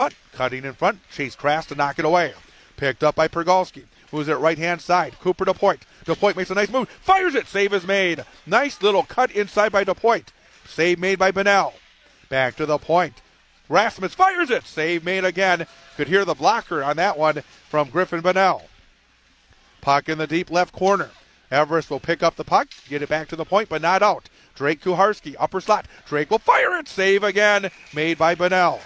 front. Cutting in front. Chase Crass to knock it away. Picked up by Pergalski. Moves it right-hand side. Cooper DePoit. DePoit makes a nice move. Fires it. Save is made. Nice little cut inside by DePoit. Save made by Bennell. Back to the point. Rasmus fires it. Save made again. Could hear the blocker on that one from Griffin Bennell. Puck in the deep left corner. Everest will pick up the puck, get it back to the point, but not out. Drake Kuharski, upper slot. Drake will fire it. Save again. Made by Bennell.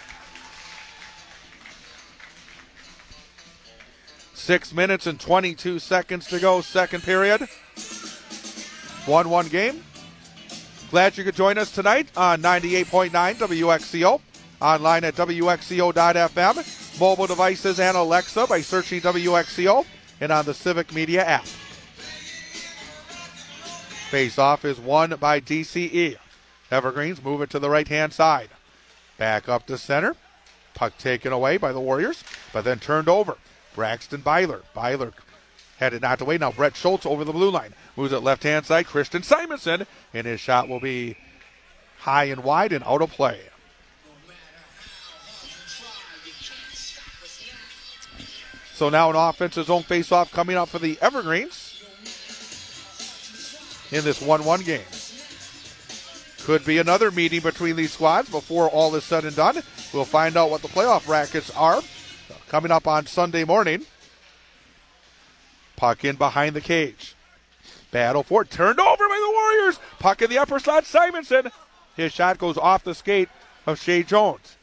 6 minutes and 22 seconds to go, second period. 1-1 game. Glad you could join us tonight on 98.9 WXCO. Online at WXCO.FM. Mobile devices and Alexa by searching WXCO and on the Civic Media app. Face-off is won by DCE. Evergreens move it to the right-hand side. Back up to center. Puck taken away by the Warriors, but then turned over. Braxton Byler. Byler had it knocked away. Now Brett Schultz over the blue line. Moves it left-hand side. Christian Simonson. And his shot will be high and wide and out of play. So now an offensive zone face-off coming up for the Evergreens in this 1-1 game. Could be another meeting between these squads before all is said and done. We'll find out what the playoff brackets are coming up on Sunday morning. Puck in behind the cage. Battle for it. Turned over by the Warriors. Puck in the upper slot. Simonson. His shot goes off the skate of Shea Jones.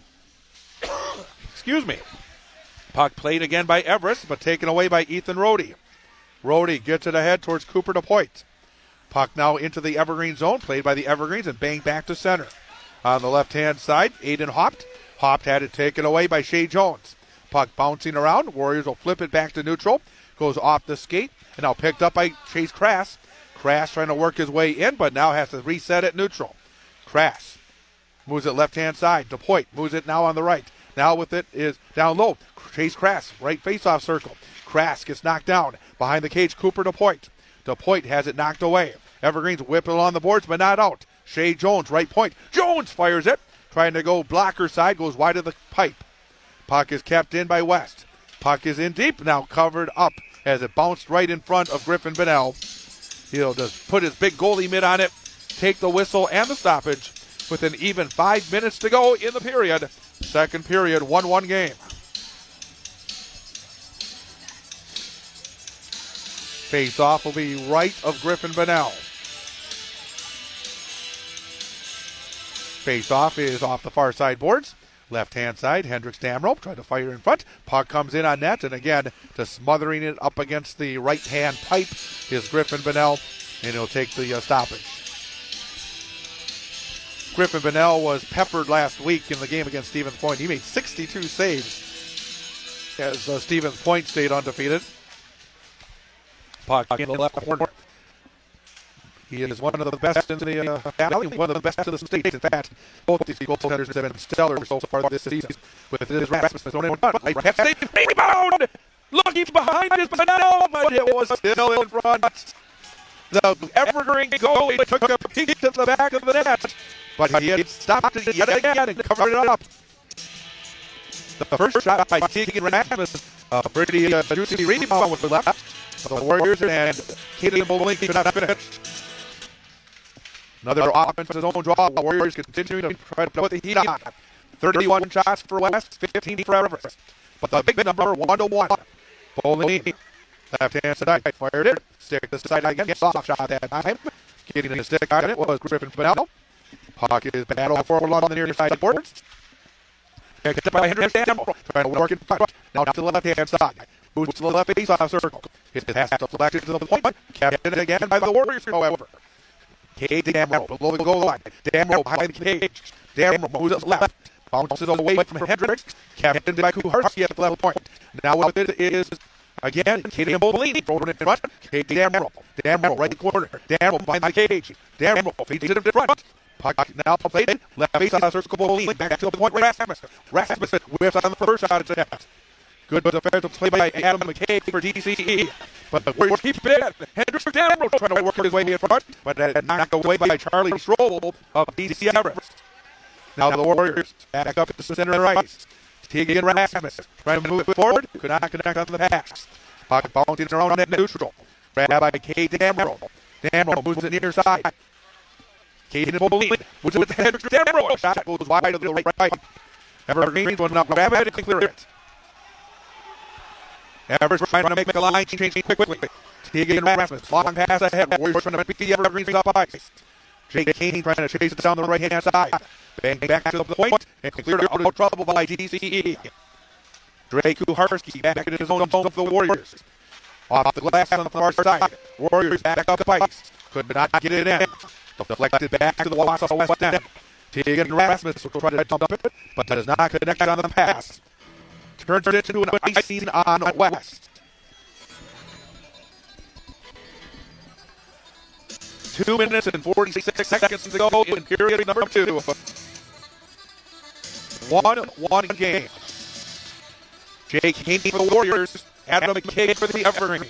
Excuse me. Puck played again by Everest, but taken away by Ethan Rohde. Rohde gets it ahead towards Cooper DePoit. Puck now into the Evergreen zone, played by the Evergreens, and banged back to center. On the left-hand side, Aiden Haupt. Haupt had it taken away by Shea Jones. Puck bouncing around. Warriors will flip it back to neutral. Goes off the skate, and now picked up by Chase Crass. Crass trying to work his way in, but now has to reset at neutral. Crass moves it left-hand side. DePoit moves it now on the right. Now with it is down low. Chase Crass, right face-off circle. Crass gets knocked down. Behind the cage, Cooper DePoit. DePoit has it knocked away. Evergreens whip it on the boards, but not out. Shea Jones, right point. Jones fires it. Trying to go blocker side, goes wide of the pipe. Puck is kept in by West. Puck is in deep, now covered up as it bounced right in front of Griffin Bennell. He'll just put his big goalie mitt on it, take the whistle and the stoppage with an even 5 minutes to go in the period. Second period, 1-1 game. Face-off will be right of Griffin Bennell. Face-off is off the far side boards. Left-hand side, Hendricks Damrope tried to fire in front. Puck comes in on net, and again, just smothering it up against the right-hand pipe is Griffin Bennell, and he'll take the stoppage. Griffin Bennell was peppered last week in the game against Stevens Point. He made 62 saves as Stevens Point stayed undefeated. Puck in the left corner. He is one of the best in the valley, one of the best in the state. In fact, both these goaltenders have been stellar so far this season. With his Rasmus thrown in front. Right rebound! Looking behind his Bennell, but it was still in front. The Evergreen goalie took a peek to the back of the net, but he had stopped it yet again and covered it up. The first shot by Tegan Rasmus, a pretty juicy rebound with the left. The Warriors and Kaden Bowling could not finish. Another offensive zone draw. The Warriors continuing to try to put the heat on. 31 shots for West, 15 for Everest. But the big number, 1-1. Bowling, left-hand side, fired it. Stick to the side again. Soft shot that time. Getting the stick on it was Griffin Bennell. Puck is battled forward on the near side boards. Picked up by Hendricks Damrope. Trying to work in front. Now to the left-hand side. Moves to the left face-off circle. His pass deflected to the point. Kept in again by the Warriors, however. Cade Damrope below the goal line. Damrope behind the cage. Damrope moves it left. Bounces away from Hendricks. Kept in by Kuharski at the level point. Now what it is, again, Cade Bowling thrown in front. Cade Damrope. Damrope right corner. Damrope behind the cage. Damrope feeds it in front. Puck now played. Left face-off circle Bowling. Back to the point. Rasmussen. Rasmussen whiffs on the first shot. It's a net. Good defensive play by Adam McKay for DCE. But the Warriors keep it in. Hendricks Damrope trying to work his way in front, but knocked away by Charlie Strobel of DC Everest. Now the Warriors back up to the center of the ice. Tegan Rasmus trying to move it forward. Could not connect on the pass. Puck bouncing around net neutral. Grabbed by Kate Damrow. Damrow moves it near side. Caden Bolin moves it with the head. Damrow. Shot goes wide to the right. Evergreen's one up. Grab it and clear it. Evers trying to make a line change quickly. Tegan Rasmus. Long pass ahead. Warriors trying to beat the Evergreens up ice. Jake Kane trying to chase it down the right-hand side. Bang back to the point and cleared out of trouble by DCE. Drake Kuharski back in his own zone for the Warriors. Off the glass on the far side. Warriors back up the ice. Could not get it in. Deflected back to the Wausau West end. Tegan Rasmus will try to dump it, but does not connect on the pass. Turns it into an icing on West. 2 minutes and 46 seconds to go in period number 2. 1-1 game. Jake Kane for the Warriors. Adam McKay for the Evergreens.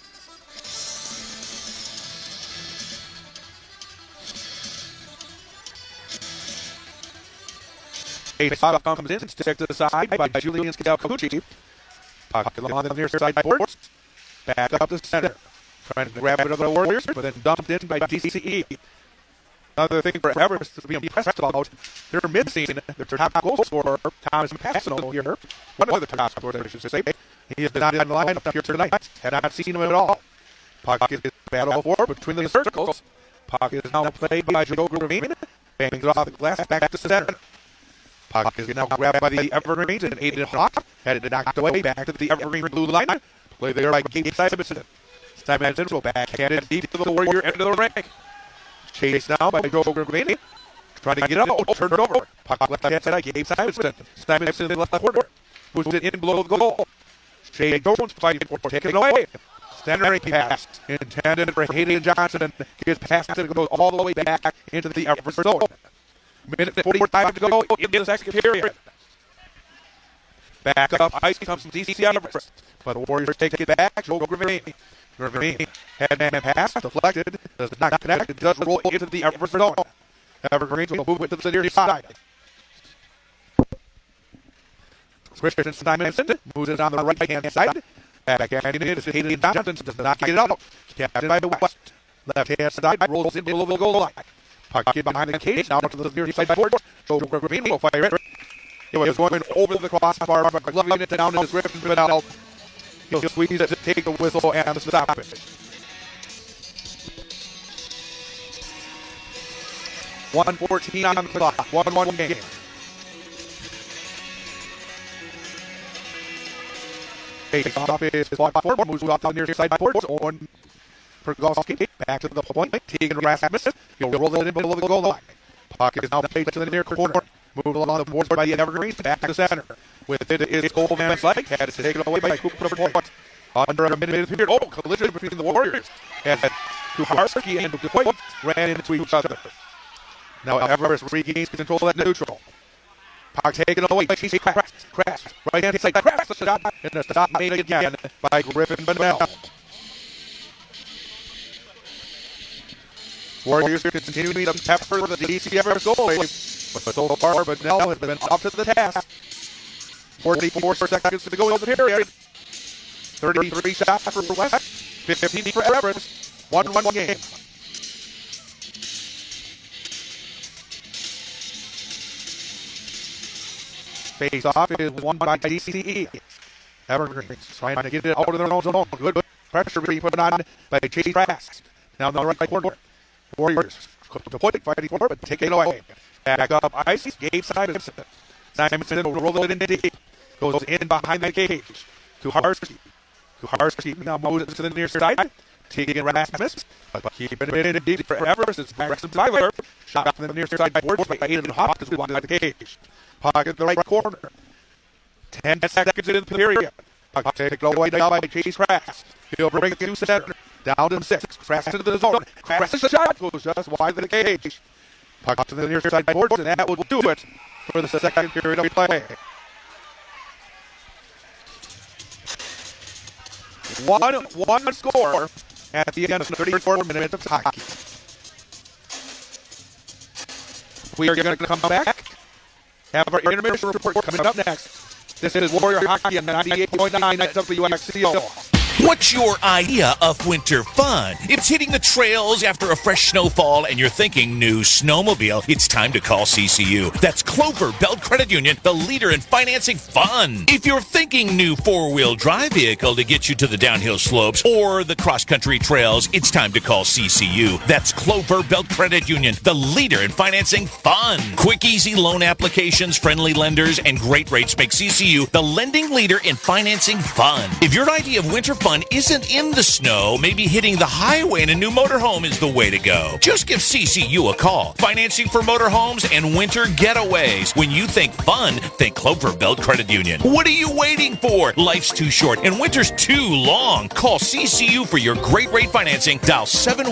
A stop comes in, stick to the side by Julian Scalcucci. Puck along the near side boards. Back up the center. Trying to grab it of the Warriors, but then dumped in by DCE. Another thing for Everest to be impressed about, they're missing their top goal scorer, Thomas Passano here. One of the top scorers, I should say. He has been not in the lineup here tonight. Had not seen him at all. Puck is battle for between the circles. Puck is now played by Joe Gravine. Bangs off the glass back to center. Puck is now grabbed by the Evergreens and Aiden Hawk. Had it knocked away back to the Evergreen blue line. Played there by Gabe Simonson. Simonson will backhand it deep to the Warrior end of the ring. Chased now by Joe Gravine. Trying to get it out. Turned it over. Puck left hand side. Gabe Simonson. Simonson left corner. Moves it in below the goal. Shea Jones fighting for taking it away. Standing pass intended for Hayden Johnson and his pass goes all the way back into the Everest zone. Minute 45 to go in the second period. Back up ice comes from DC Everest, but the Warriors take it back. Joe Gravine. Gravine head-man pass deflected, does not connect. It does roll into the Everest zone. Evergreens will move it to the near side. Christian Simonson moves it on the right-hand side. Backhanding it is Hayden Johnson. Does not get it out. Captain by the West. Left-hand side rolls in below the goal line. Puck in behind the cage. Now to the near side board. Joe Gravine will fire it. It was going over the crossbar, but gloving it down in his grip and out. He'll squeeze it to take the whistle and stop it. 1:14 on the clock. 1-1 game. Face off is fought forward, moves off the near side boards on Pergolski. Back to the point. Tegan Rasmus. He'll roll it in below the goal line. Puck is now played to the near corner. Moved along the boards by the Evergreens. Back to the center. With it is Goldman Slike. Had it taken away by Cooper Point. Under a minute period. Oh, collision between the Warriors. And Kuharski and DePoy ran into each other. Now Everest regains control at neutral. Puck taken away. Chase Crash. Right hand side. Crash the shot. And the stop made again by Griffin Bennell. Warriors continuing to pepper the DC Everest goalie. But so far, Bennell has been up to the task. 44 seconds to go in the period. 33 shots for West. 15 for Everest. 1-1 game. Face off is won by DCE. Evergreens trying to get it out of their own zone. Good pressure being put on by Chase Trask. Now in the right corner. Warriors to point, fighting for it, but take it away. Back up ice. Gabe Simonson. Simonson will roll it in deep. Goes in behind the cage. Kuharski. Kuharski now moves it to the near side. Tegan Rasmus. But keeping it in deep for Everest. It's Braxton Tyler. Shot from the near side by boards by Aiden Hawk because we wanted the cage. Puck in the right corner. 10 seconds into the period. Puck taken away now by Chase Crass. He'll bring it to center. Down to 6. Crass into the zone. Crass the shot goes just wide of the cage. Puck to the near side boards, and that will do it for the second period of play. 1-1 score at the end of 34 minutes of hockey. We are going to come back. Have our intermission report coming up next This is Warrior Hockey on 98.9 at WXCO. What's your idea of winter fun? If it's hitting the trails after a fresh snowfall and you're thinking new snowmobile, it's time to call CCU. That's Clover Belt Credit Union, the leader in financing fun. If you're thinking new four-wheel drive vehicle to get you to the downhill slopes or the cross-country trails, it's time to call CCU. That's Clover Belt Credit Union, the leader in financing fun. Quick, easy loan applications, friendly lenders, and great rates make CCU the lending leader in financing fun. If your idea of winter fun isn't in the snow, maybe hitting the highway in a new motorhome is the way to go. Just give CCU a call. Financing for motorhomes and winter getaways. When you think fun, think Clover Belt Credit Union. What are you waiting for? Life's too short and winter's too long. Call CCU for your great rate financing. Dial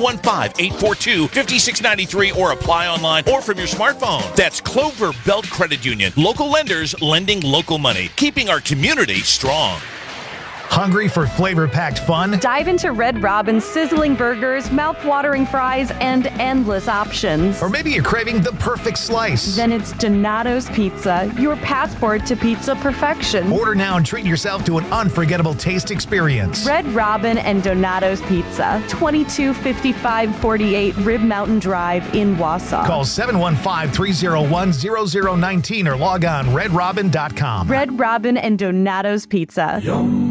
715-842-5693 or apply online or from your smartphone. That's Clover Belt Credit Union. Local lenders lending local money, keeping our community strong. Hungry for flavor-packed fun? Dive into Red Robin's sizzling burgers, mouth-watering fries, and endless options. Or maybe you're craving the perfect slice. Then it's Donato's Pizza, your passport to pizza perfection. Order now and treat yourself to an unforgettable taste experience. Red Robin and Donato's Pizza, 225548 Rib Mountain Drive in Wausau. Call 715-301-0019 or log on redrobin.com. Red Robin and Donato's Pizza.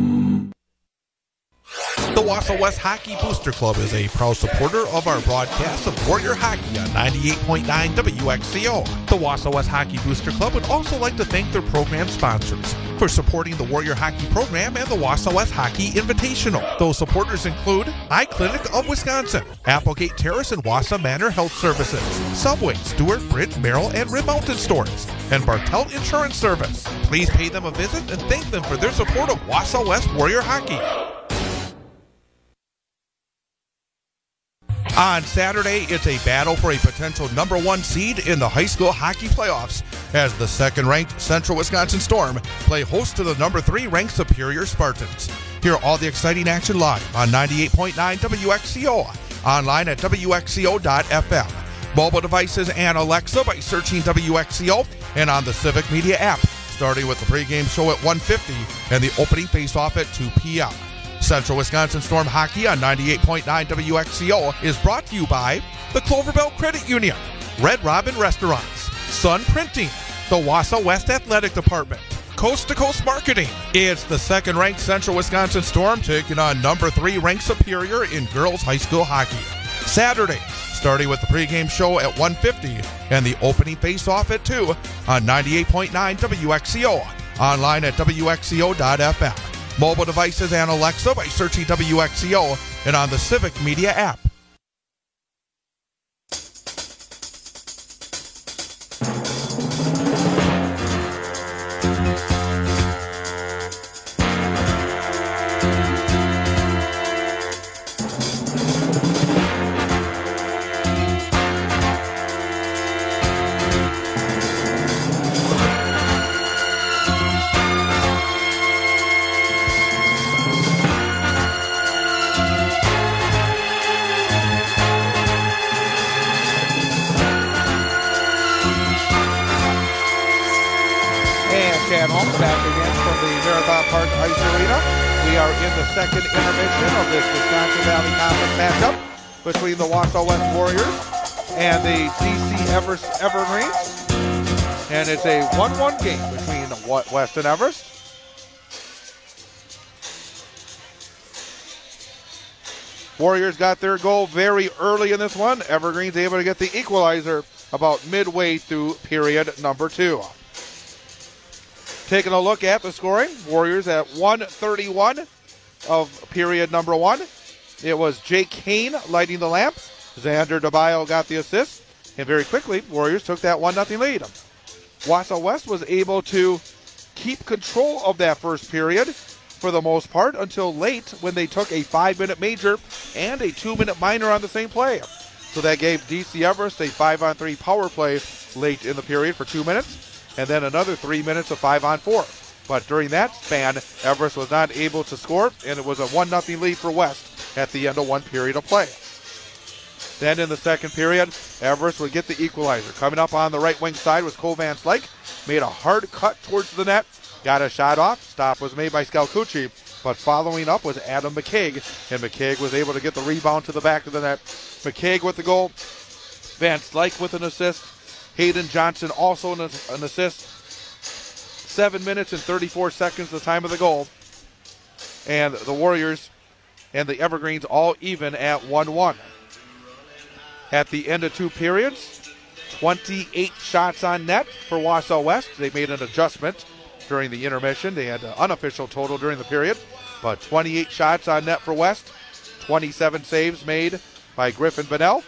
The Wausau West Hockey Booster Club is a proud supporter of our broadcast of Warrior Hockey on 98.9 WXCO. The Wausau West Hockey Booster Club would also like to thank their program sponsors for supporting the Warrior Hockey program and the Wausau West Hockey Invitational. Those supporters include Eye Clinic of Wisconsin, Applegate Terrace and Wausau Manor Health Services, Subway, Stewart, Bridge, Merrill, and Rib Mountain Stores, and Bartelt Insurance Service. Please pay them a visit and thank them for their support of Wausau West Warrior Hockey. On Saturday, it's a battle for a potential number one seed in the high school hockey playoffs as the second-ranked Central Wisconsin Storm play host to the number 3 ranked Superior Spartans. Hear all the exciting action live on 98.9 WXCO, online at WXCO.FM, mobile devices and Alexa by searching WXCO, and on the Civic Media app, starting with the pregame show at 1:50 and the opening face-off at 2 p.m. Central Wisconsin Storm Hockey on 98.9 WXCO is brought to you by the Clover Belt Credit Union, Red Robin Restaurants, Sun Printing, the Wausau West Athletic Department, Coast to Coast Marketing. It's the second-ranked Central Wisconsin Storm taking on number 3 ranked Superior in girls high school hockey. Saturday, starting with the pregame show at 1:50 and the opening face-off at 2 on 98.9 WXCO, online at WXCO.FM. Mobile devices and Alexa by searching WXCO and on the Civic Media app. Back again from the Marathon Park Ice Arena. We are in the second intermission of this Wisconsin Valley Conference matchup between the Wausau West Warriors and the DC Evergreens. And it's a 1-1 game between West and Everest. Warriors got their goal very early in this one. Evergreens able to get the equalizer about midway through period number 2. Taking a look at the scoring, Warriors at 1:31 of period number 1. It was Jake Kane lighting the lamp. Xander DeBio got the assist. And very quickly, Warriors took that 1-0 lead. Wausau West was able to keep control of that first period for the most part until late when they took a 5-minute major and a 2-minute minor on the same play. So that gave DC Everest a 5-on-3 power play late in the period for 2 minutes. And then another 3 minutes of 5-on-4. But during that span, Everest was not able to score, and it was a 1-0 lead for West at the end of one period of play. Then in the second period, Everest would get the equalizer. Coming up on the right wing side was Cole Van Slyke. Made a hard cut towards the net. got a shot off. Stop was made by Scalcucci, but following up was Adam McCaig, and McCaig was able to get the rebound to the back of the net. McCaig with the goal. Van Slyke with an assist. Hayden Johnson also an assist. 7 minutes and 34 seconds the time of the goal. And the Warriors and the Evergreens all even at 1-1. At the end of 2 periods, 28 shots on net for Wausau West. They made an adjustment during the intermission. They had an unofficial total during the period, but 28 shots on net for West. 27 saves made by Griffin Bonnell.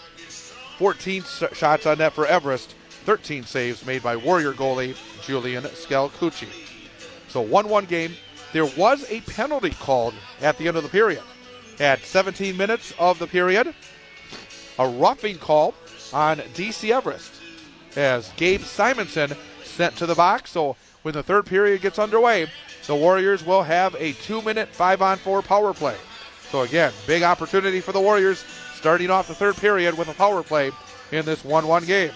14 shots on net for Everest. 13 saves made by Warrior goalie Julian Scalcucci. So 1-1 game. There was a penalty called at the end of the period. At 17 minutes of the period, a roughing call on DC Everest as Gabe Simonson sent to the box. So when the third period gets underway, the Warriors will have a 2-minute 5-on-4 power play. So again, big opportunity for the Warriors starting off the third period with a power play in this 1-1 game.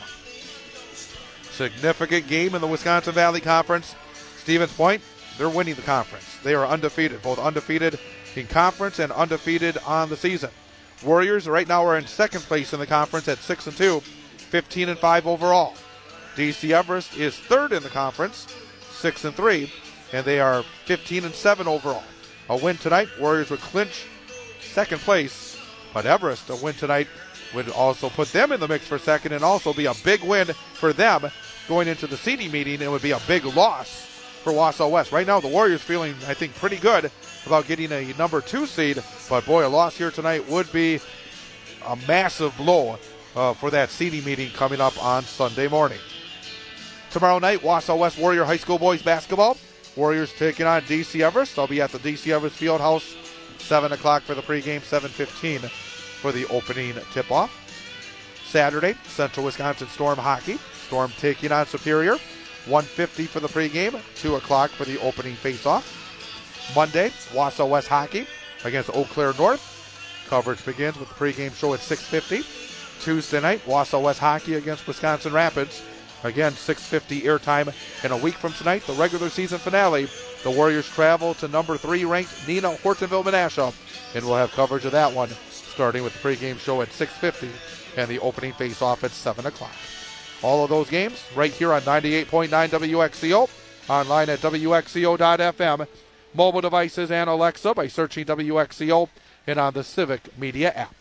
Significant game in the Wisconsin Valley Conference. Stevens Point, they're winning the conference. They are undefeated, both undefeated in conference and undefeated on the season. Warriors right now are in second place in the conference at 6-2, 15-5 overall. DC Everest is third in the conference, 6-3, and they are 15-7 overall. A win tonight, Warriors would clinch second place, but Everest, a win tonight, would also put them in the mix for second and also be a big win for them going into the seeding meeting. It would be a big loss for Wausau West. Right now, the Warriors feeling, I think, pretty good about getting a number 2 seed, but boy, a loss here tonight would be a massive blow for that seeding meeting coming up on Sunday morning. Tomorrow night, Wausau West Warrior High School boys basketball. Warriors taking on DC Everest. They'll be at the DC Everest Fieldhouse, 7 o'clock for the pregame, 7:15 for the opening tip-off. Saturday, Central Wisconsin Storm hockey. Storm taking on Superior, 1:50 for the pregame, 2 o'clock for the opening face-off. Monday, Wausau West hockey against Eau Claire North. Coverage begins with the pregame show at 6:50. Tuesday night, Wausau West hockey against Wisconsin Rapids. Again, 6:50 airtime. And a week from tonight, the regular season finale, the Warriors travel to number 3 ranked Neenah Hortonville Menasha, and we'll have coverage of that one starting with the pregame show at 6:50 and the opening face-off at 7 o'clock. All of those games right here on 98.9 WXCO, online at WXCO.FM, mobile devices and Alexa by searching WXCO, and on the Civic Media app.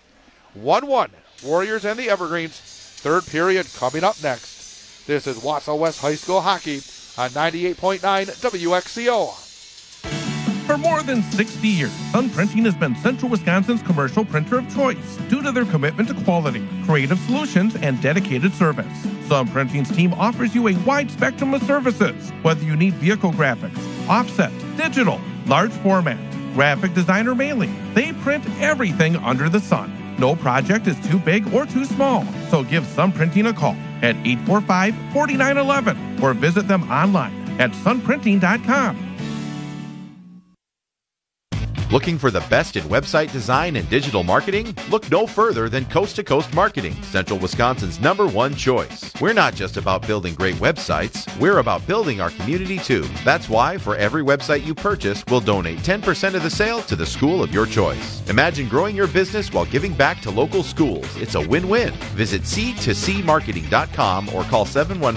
1-1, Warriors and the Evergreens. Third period coming up next. This is Wausau West High School Hockey on 98.9 WXCO. For more than 60 years, Sun Printing has been Central Wisconsin's commercial printer of choice due to their commitment to quality, creative solutions, and dedicated service. Sun Printing's team offers you a wide spectrum of services, whether you need vehicle graphics, offset, digital, large format, graphic design, or mailing. They print everything under the sun. No project is too big or too small, so give Sun Printing a call at 845-4911 or visit them online at sunprinting.com. Looking for the best in website design and digital marketing? Look no further than Coast to Coast Marketing, Central Wisconsin's #1 choice. We're not just about building great websites, we're about building our community too. That's why for every website you purchase, we'll donate 10% of the sale to the school of your choice. Imagine growing your business while giving back to local schools. It's a win-win. Visit C2Cmarketing.com or call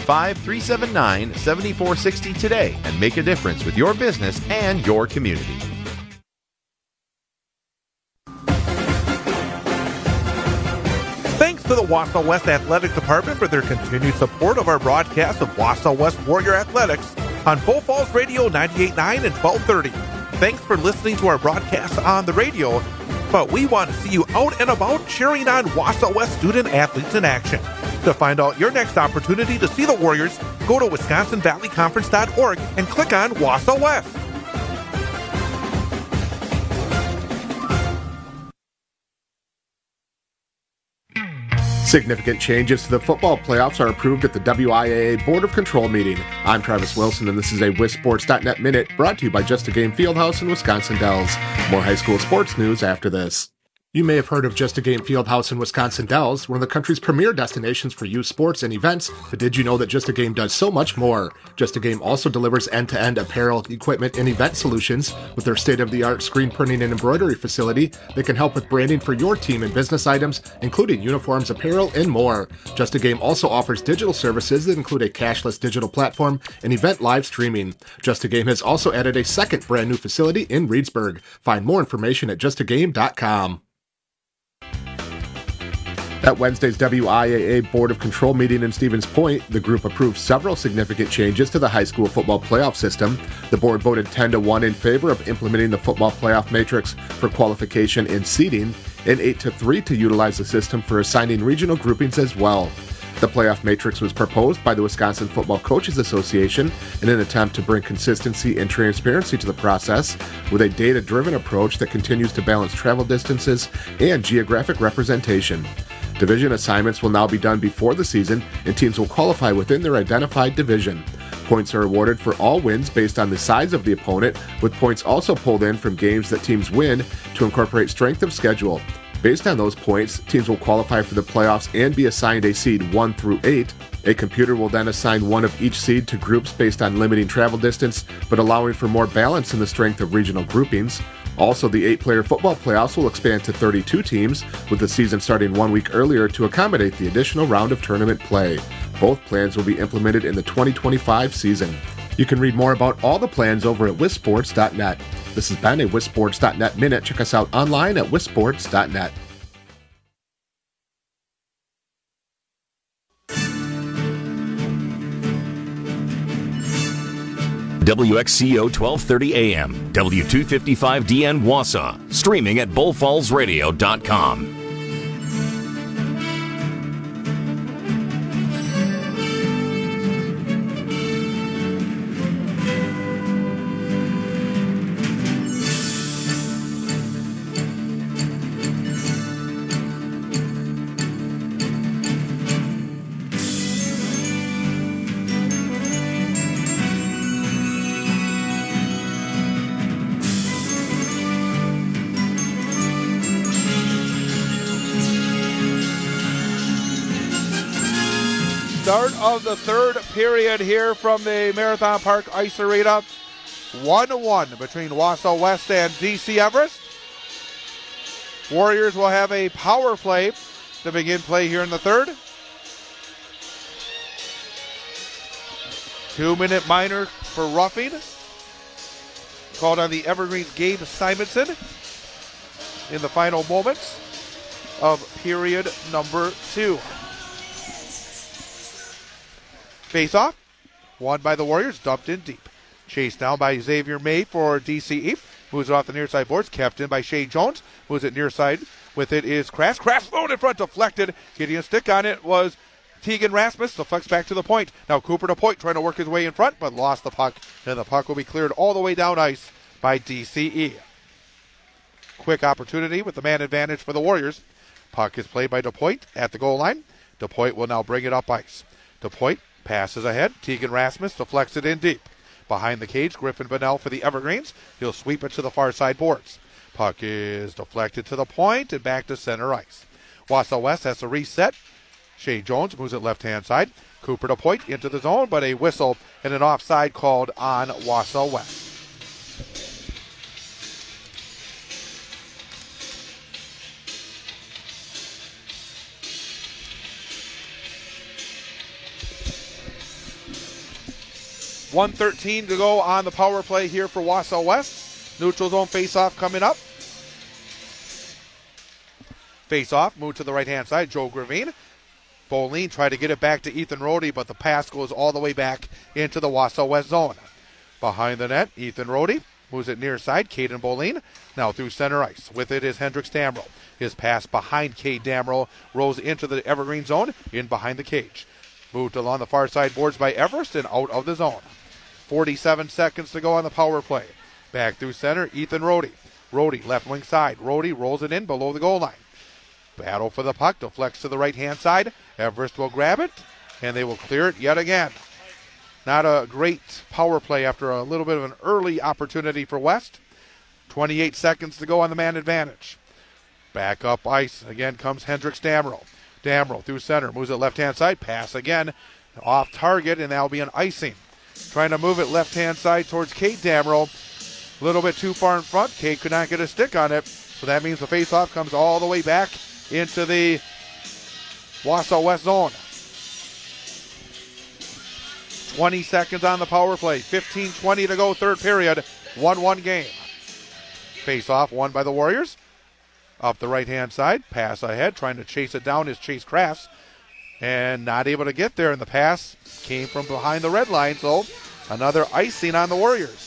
715-379-7460 today and make a difference with your business and your community. Thanks to the Wausau West Athletic Department for their continued support of our broadcast of Wausau West Warrior Athletics on Bull Falls Radio 98.9 and 1230. Thanks for listening to our broadcast on the radio, but we want to see you out and about cheering on Wausau West student athletes in action. To find out your next opportunity to see the Warriors, go to WisconsinValleyConference.org and click on Wausau West. Significant changes to the football playoffs are approved at the WIAA Board of Control meeting. I'm Travis Wilson, and this is a WisSports.net Minute brought to you by Just a Game Fieldhouse in Wisconsin Dells. More high school sports news after this. You may have heard of Just a Game Fieldhouse in Wisconsin Dells, one of the country's premier destinations for youth sports and events, but did you know that Just a Game does so much more? Just a Game also delivers end-to-end apparel, equipment, and event solutions with their state-of-the-art screen printing and embroidery facility that can help with branding for your team and business items, including uniforms, apparel, and more. Just a Game also offers digital services that include a cashless digital platform and event live streaming. Just a Game has also added a second brand new facility in Reedsburg. Find more information at justagame.com. At Wednesday's WIAA Board of Control meeting in Stevens Point, the group approved several significant changes to the high school football playoff system. The board voted 10-1 in favor of implementing the football playoff matrix for qualification and seeding, and 8-3 to utilize the system for assigning regional groupings as well. The playoff matrix was proposed by the Wisconsin Football Coaches Association in an attempt to bring consistency and transparency to the process with a data-driven approach that continues to balance travel distances and geographic representation. Division assignments will now be done before the season, and teams will qualify within their identified division. Points are awarded for all wins based on the size of the opponent, with points also pulled in from games that teams win to incorporate strength of schedule. Based on those points, teams will qualify for the playoffs and be assigned a seed 1 through 8. A computer will then assign one of each seed to groups based on limiting travel distance, but allowing for more balance in the strength of regional groupings. Also, the 8-player football playoffs will expand to 32 teams, with the season starting 1 week earlier to accommodate the additional round of tournament play. Both plans will be implemented in the 2025 season. You can read more about all the plans over at wisports.net. This has been a wisports.net Minute. Check us out online at wisports.net. WXCO 1230 AM, W255DN Wausau, streaming at bullfallsradio.com. Start of the third period here from the Marathon Park Ice Arena. 1-1 between Wausau West and DC Everest. Warriors will have a power play to begin play here in the third. 2-minute minor for roughing. Called on the Evergreens' Gabe Simonson in the final moments of period number 2. Face-off, won by the Warriors, dumped in deep. Chased down by Xavier May for DCE. Moves it off the near side boards, kept in by Shea Jones. Moves it near side. With it is Kraft. Kraft thrown in front, deflected. Getting a stick on it was Tegan Rasmus. Deflects back to the point. Now Cooper DePoit trying to work his way in front, but lost the puck. And the puck will be cleared all the way down ice by DCE. Quick opportunity with the man advantage for the Warriors. Puck is played by DePoit at the goal line. DePoit will now bring it up ice. DePoit passes ahead. Tegan Rasmus deflects it in deep. Behind the cage, Griffin Bonnell for the Evergreens. He'll sweep it to the far side boards. Puck is deflected to the point and back to center ice. Wausau West has to reset. Shea Jones moves it left-hand side. Cooper DePoit into the zone, but a whistle and an offside called on Wausau West. .113 to go on the power play here for Wausau West. Neutral zone face-off coming up. Face-off, move to the right-hand side. Joe Gravine. Boline tried to get it back to Ethan Rohde, but the pass goes all the way back into the Wausau West zone. Behind the net, Ethan Rohde moves it near side. Caden Boline now through center ice. With it is Hendricks Damrell. His pass behind Cade Damrell rolls into the Evergreen zone, in behind the cage. Moved along the far side boards by Everest and out of the zone. 47 seconds to go on the power play. Back through center, Ethan Rohde. Rohde, left wing side. Rohde rolls it in below the goal line. Battle for the puck, deflects to the right-hand side. Everest will grab it, and they will clear it yet again. Not a great power play after a little bit of an early opportunity for West. 28 seconds to go on the man advantage. Back up ice. Again comes Hendricks Damrow. Damrow through center. Moves it left-hand side. Pass again. Off target, and that'll be an icing. Trying to move it left-hand side towards Kate Damrow. A little bit too far in front. Kate could not get a stick on it. So that means the face-off comes all the way back into the Wausau West zone. 20 seconds on the power play. 15-20 to go, third period. 1-1 game. Face-off won by the Warriors. Up the right-hand side. Pass ahead. Trying to chase it down is Chase Crafts. And not able to get there. And the pass came from behind the red line. So another icing on the Warriors.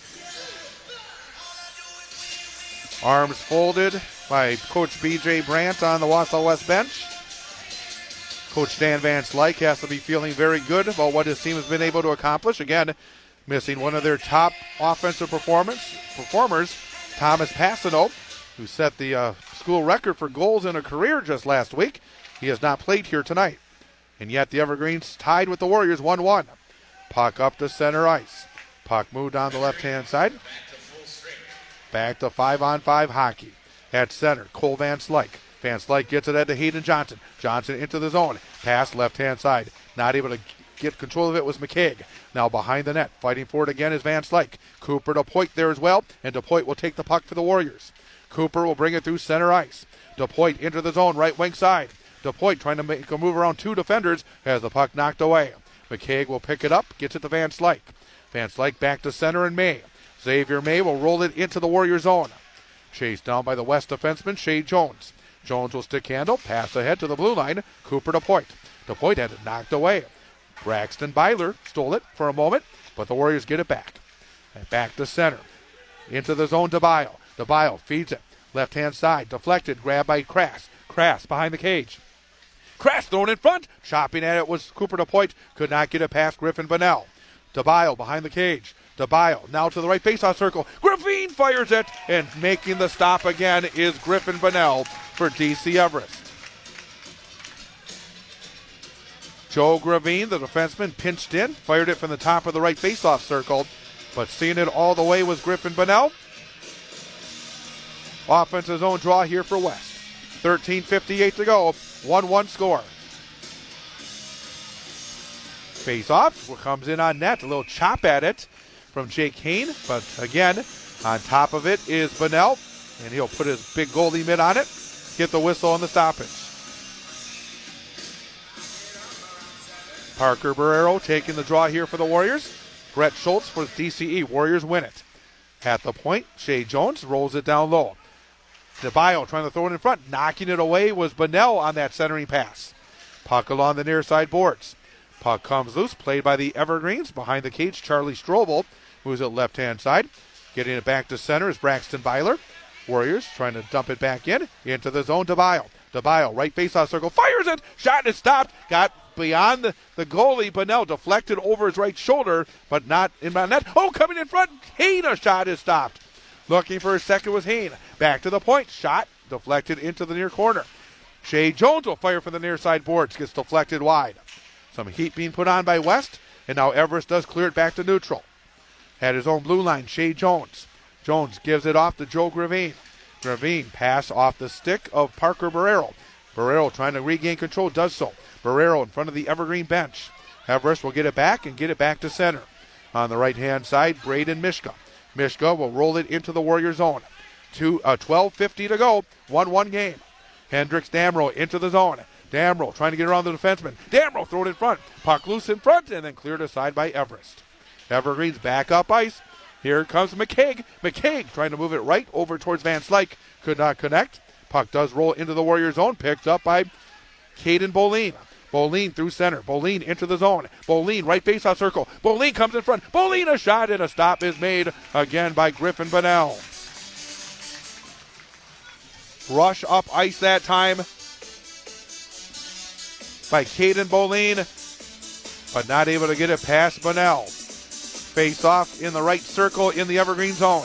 Arms folded by Coach B.J. Brandt on the Wausau West bench. Coach Dan Van Slyke has to be feeling very good about what his team has been able to accomplish. Again, missing one of their top offensive performers, Thomas Passano, who set the school record for goals in a career just last week. He has not played here tonight. And yet the Evergreens tied with the Warriors 1-1. Puck up to center ice. Puck moved on the left-hand side. Back to 5-on-5 hockey. At center, Cole Van Slyke. Van Slyke gets it to Hayden Johnson. Johnson into the zone. Pass left-hand side. Not able to get control of it was McCaig. Now behind the net. Fighting for it again is Van Slyke. Cooper DePoit there as well. And DePoit will take the puck for the Warriors. Cooper will bring it through center ice. DePoit into the zone, right wing side. DePoit trying to make a move around two defenders. Has the puck knocked away. McCaig will pick it up. Gets it to Van Slyke. Van Slyke back to center and May. Xavier May will roll it into the Warrior zone. Chased down by the West defenseman, Shea Jones. Jones will stick handle, pass ahead to the blue line, Cooper DePoit. DePoit had it knocked away. Braxton Byler stole it for a moment, but the Warriors get it back. And back to center. Into the zone, DeBile. DeBile feeds it. Left-hand side, deflected, grabbed by Crass. Crass behind the cage. Crass thrown in front. Chopping at it was Cooper DePoit. Could not get it past Griffin Bunnell. DeBile behind the cage. DeBile now to the right faceoff circle. Gravine fires it, and making the stop again is Griffin Bunnell for DC Everest. Joe Gravine, the defenseman, pinched in, fired it from the top of the right faceoff circle, but seeing it all the way was Griffin Bunnell. Offensive zone draw here for West. 13:58 to go, 1-1 score. Face-off comes in on net, a little chop at it from Jake Hain, but again, on top of it is Bunnell, and he'll put his big goalie mitt on it, get the whistle on the stoppage. Parker Barrero taking the draw here for the Warriors. Brett Schultz for DCE. Warriors win it. At the point, Shea Jones rolls it down low. DeBio trying to throw it in front. Knocking it away was Bunnell on that centering pass. Puck along the near side boards. Puck comes loose, played by the Evergreens. Behind the cage, Charlie Strobel, who's at left-hand side. Getting it back to center is Braxton Byler. Warriors trying to dump it back in. Into the zone, DeBio. DeBio, right faceoff circle, fires it. Shot is stopped. Got beyond the goalie. Bunnell deflected over his right shoulder, but not in my net. Oh, coming in front. Hain, a shot is stopped. Looking for a second was Hain. Back to the point. Shot deflected into the near corner. Shea Jones will fire from the near side boards. Gets deflected wide. Some heat being put on by West, and now Everest does clear it back to neutral. At his own blue line, Shea Jones. Jones gives it off to Joe Gravine. Gravine pass off the stick of Parker Barrero. Barrero trying to regain control, does so. Barrero in front of the Evergreen bench. Everest will get it back and get it back to center. On the right-hand side, Braden Mishka. Mishka will roll it into the Warrior zone. 12:50 to go, 1-1 game. Hendricks Damrow into the zone. Damrow trying to get around the defenseman. Damrow thrown in front. Puck loose in front and then cleared aside by Everest. Evergreens back up ice. Here comes McCaig. McCaig trying to move it right over towards Van Slyke. Could not connect. Puck does roll into the Warrior zone. Picked up by Caden Boleen. Boleen through center. Boleen into the zone. Boleen right faceoff circle. Boleen comes in front. Boleen a shot and a stop is made again by Griffin Bunnell. Rush up ice that time by Caden Boleen, but not able to get it past Bunnell. Face off in the right circle in the Evergreen zone.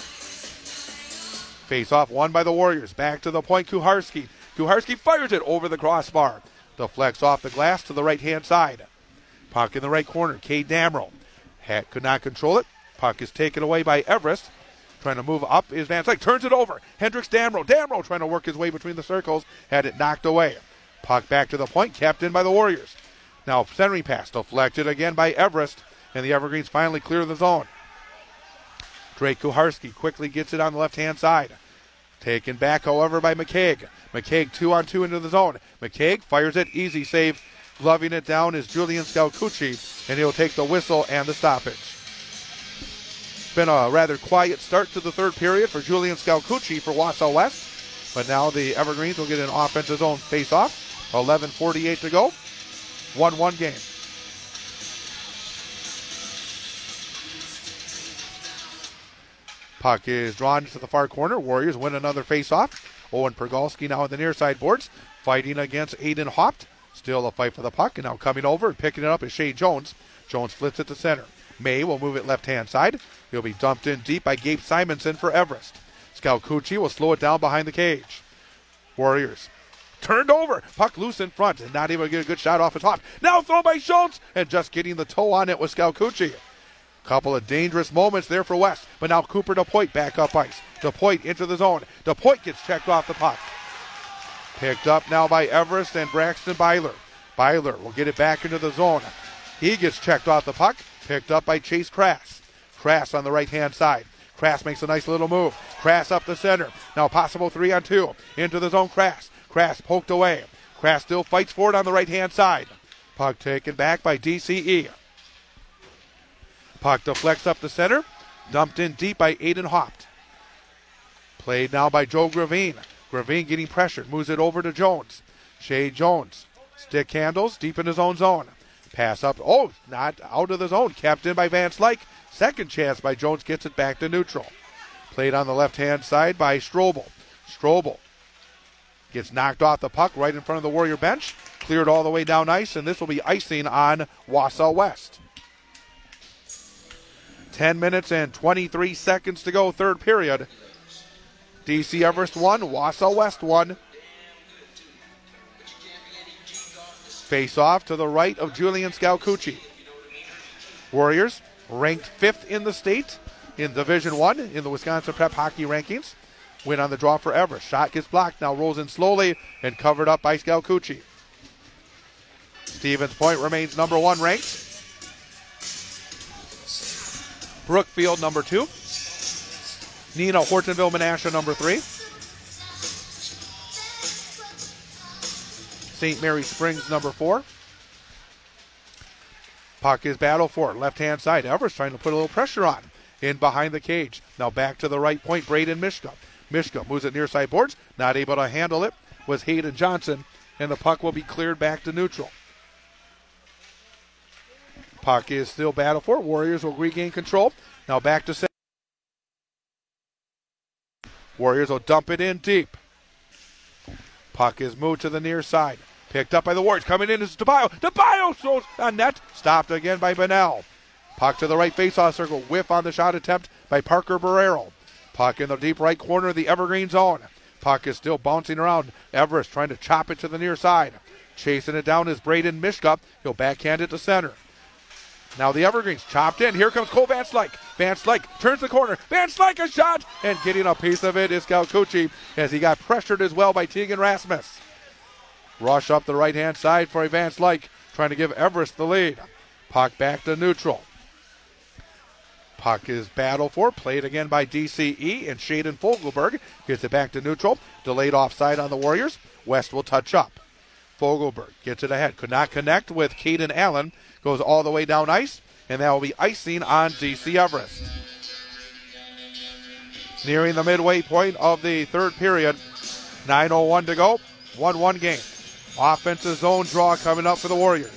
Face off won by the Warriors. Back to the point, Kuharski. Kuharski fires it over the crossbar. Deflects off the glass to the right-hand side. Puck in the right corner, Cade Damrow. Could not control it. Puck is taken away by Everest. Trying to move up is Van Slyke. Turns it over. Hendricks Damrow. Damrow trying to work his way between the circles. Had it knocked away. Puck back to the point. Kept in by the Warriors. Now centering pass. Deflected again by Everest. And the Evergreens finally clear the zone. Drake Kuharski quickly gets it on the left-hand side. Taken back, however, by McCaig. McCaig 2-on-2 into the zone. McCaig fires it. Easy save. Gloving it down is Julian Scalcucci. And he'll take the whistle and the stoppage. Been a rather quiet start to the third period for Julian Scalcucci for Wausau West. But now the Evergreens will get an offensive zone face-off. 11:48 to go. 1-1 game. Puck is drawn to the far corner. Warriors win another face-off. Owen Pergalski now on the near side boards. Fighting against Aiden Haupt. Still a fight for the puck. And now coming over and picking it up is Shea Jones. Jones flips it to center. May will move it left-hand side. He'll be dumped in deep by Gabe Simonson for Everest. Scalcucci will slow it down behind the cage. Warriors turned over. Puck loose in front and not able to get a good shot off his hop. Now thrown by Schultz and just getting the toe on it was Scalcucci. Couple of dangerous moments there for West. But now Cooper DePoit back up ice. DePoit into the zone. DePoit gets checked off the puck. Picked up now by Everest and Braxton Byler. Byler will get it back into the zone. He gets checked off the puck. Picked up by Chase Crass. Crass on the right-hand side. Crass makes a nice little move. Crass up the center. Now possible 3-on-2. Into the zone, Crass. Crass poked away. Crass still fights for it on the right-hand side. Puck taken back by DCE. Puck deflects up the center. Dumped in deep by Aiden Haupt. Played now by Joe Gravine. Gravine getting pressured. Moves it over to Jones. Shea Jones. Stick handles deep in his own zone. Pass up. Oh, not out of the zone. Kept in by Van Slyke. Second chance by Jones gets it back to neutral. Played on the left-hand side by Strobel. Strobel gets knocked off the puck right in front of the Warrior bench. Cleared all the way down ice, and this will be icing on Wausau West. 10 minutes and 23 seconds to go, third period. DC Everest 1, Wausau West 1. Face off to the right of Julian Scalcucci. Warriors ranked 5th in the state in Division 1 in the Wisconsin Prep Hockey Rankings. Win on the draw for Everest. Shot gets blocked, now rolls in slowly and covered up by Scalcucci. Stevens Point remains number 1 ranked. Brookfield number 2. Neenah Hortonville Menasha number 3. St. Mary Springs number 4. Puck is battled for left-hand side. Everest trying to put a little pressure on. In behind the cage. Now back to the right point, Braden Mishka. Mishka moves it near side boards. Not able to handle it was Hayden Johnson. And the puck will be cleared back to neutral. Puck is still battled for. Warriors will regain control. Now back to center. Warriors will dump it in deep. Puck is moved to the near side. Picked up by the Warriors. Coming in is DeBio. DeBio throws on net. Stopped again by Bonnell. Puck to the right faceoff circle. Whiff on the shot attempt by Parker Barrero. Puck in the deep right corner of the Evergreen zone. Puck is still bouncing around. Everest trying to chop it to the near side. Chasing it down is Braden Mishka. He'll backhand it to center. Now the Evergreens chopped in. Here comes Cole Van Slyke. Van Slyke turns the corner. Van Slyke a shot. And getting a piece of it is Scalcucci as he got pressured as well by Tegan Rasmus. Rush up the right-hand side for Van Slyke, trying to give Everest the lead. Puck back to neutral. Puck is battled for, played again by DCE, and Shaden Fogelberg gets it back to neutral. Delayed offside on the Warriors. West will touch up. Fogelberg gets it ahead. Could not connect with Caden Allen. Goes all the way down ice, and that will be icing on DC Everest. Nearing the midway point of the third period. 9:01 to go. 1-1 game. Offensive zone draw coming up for the Warriors.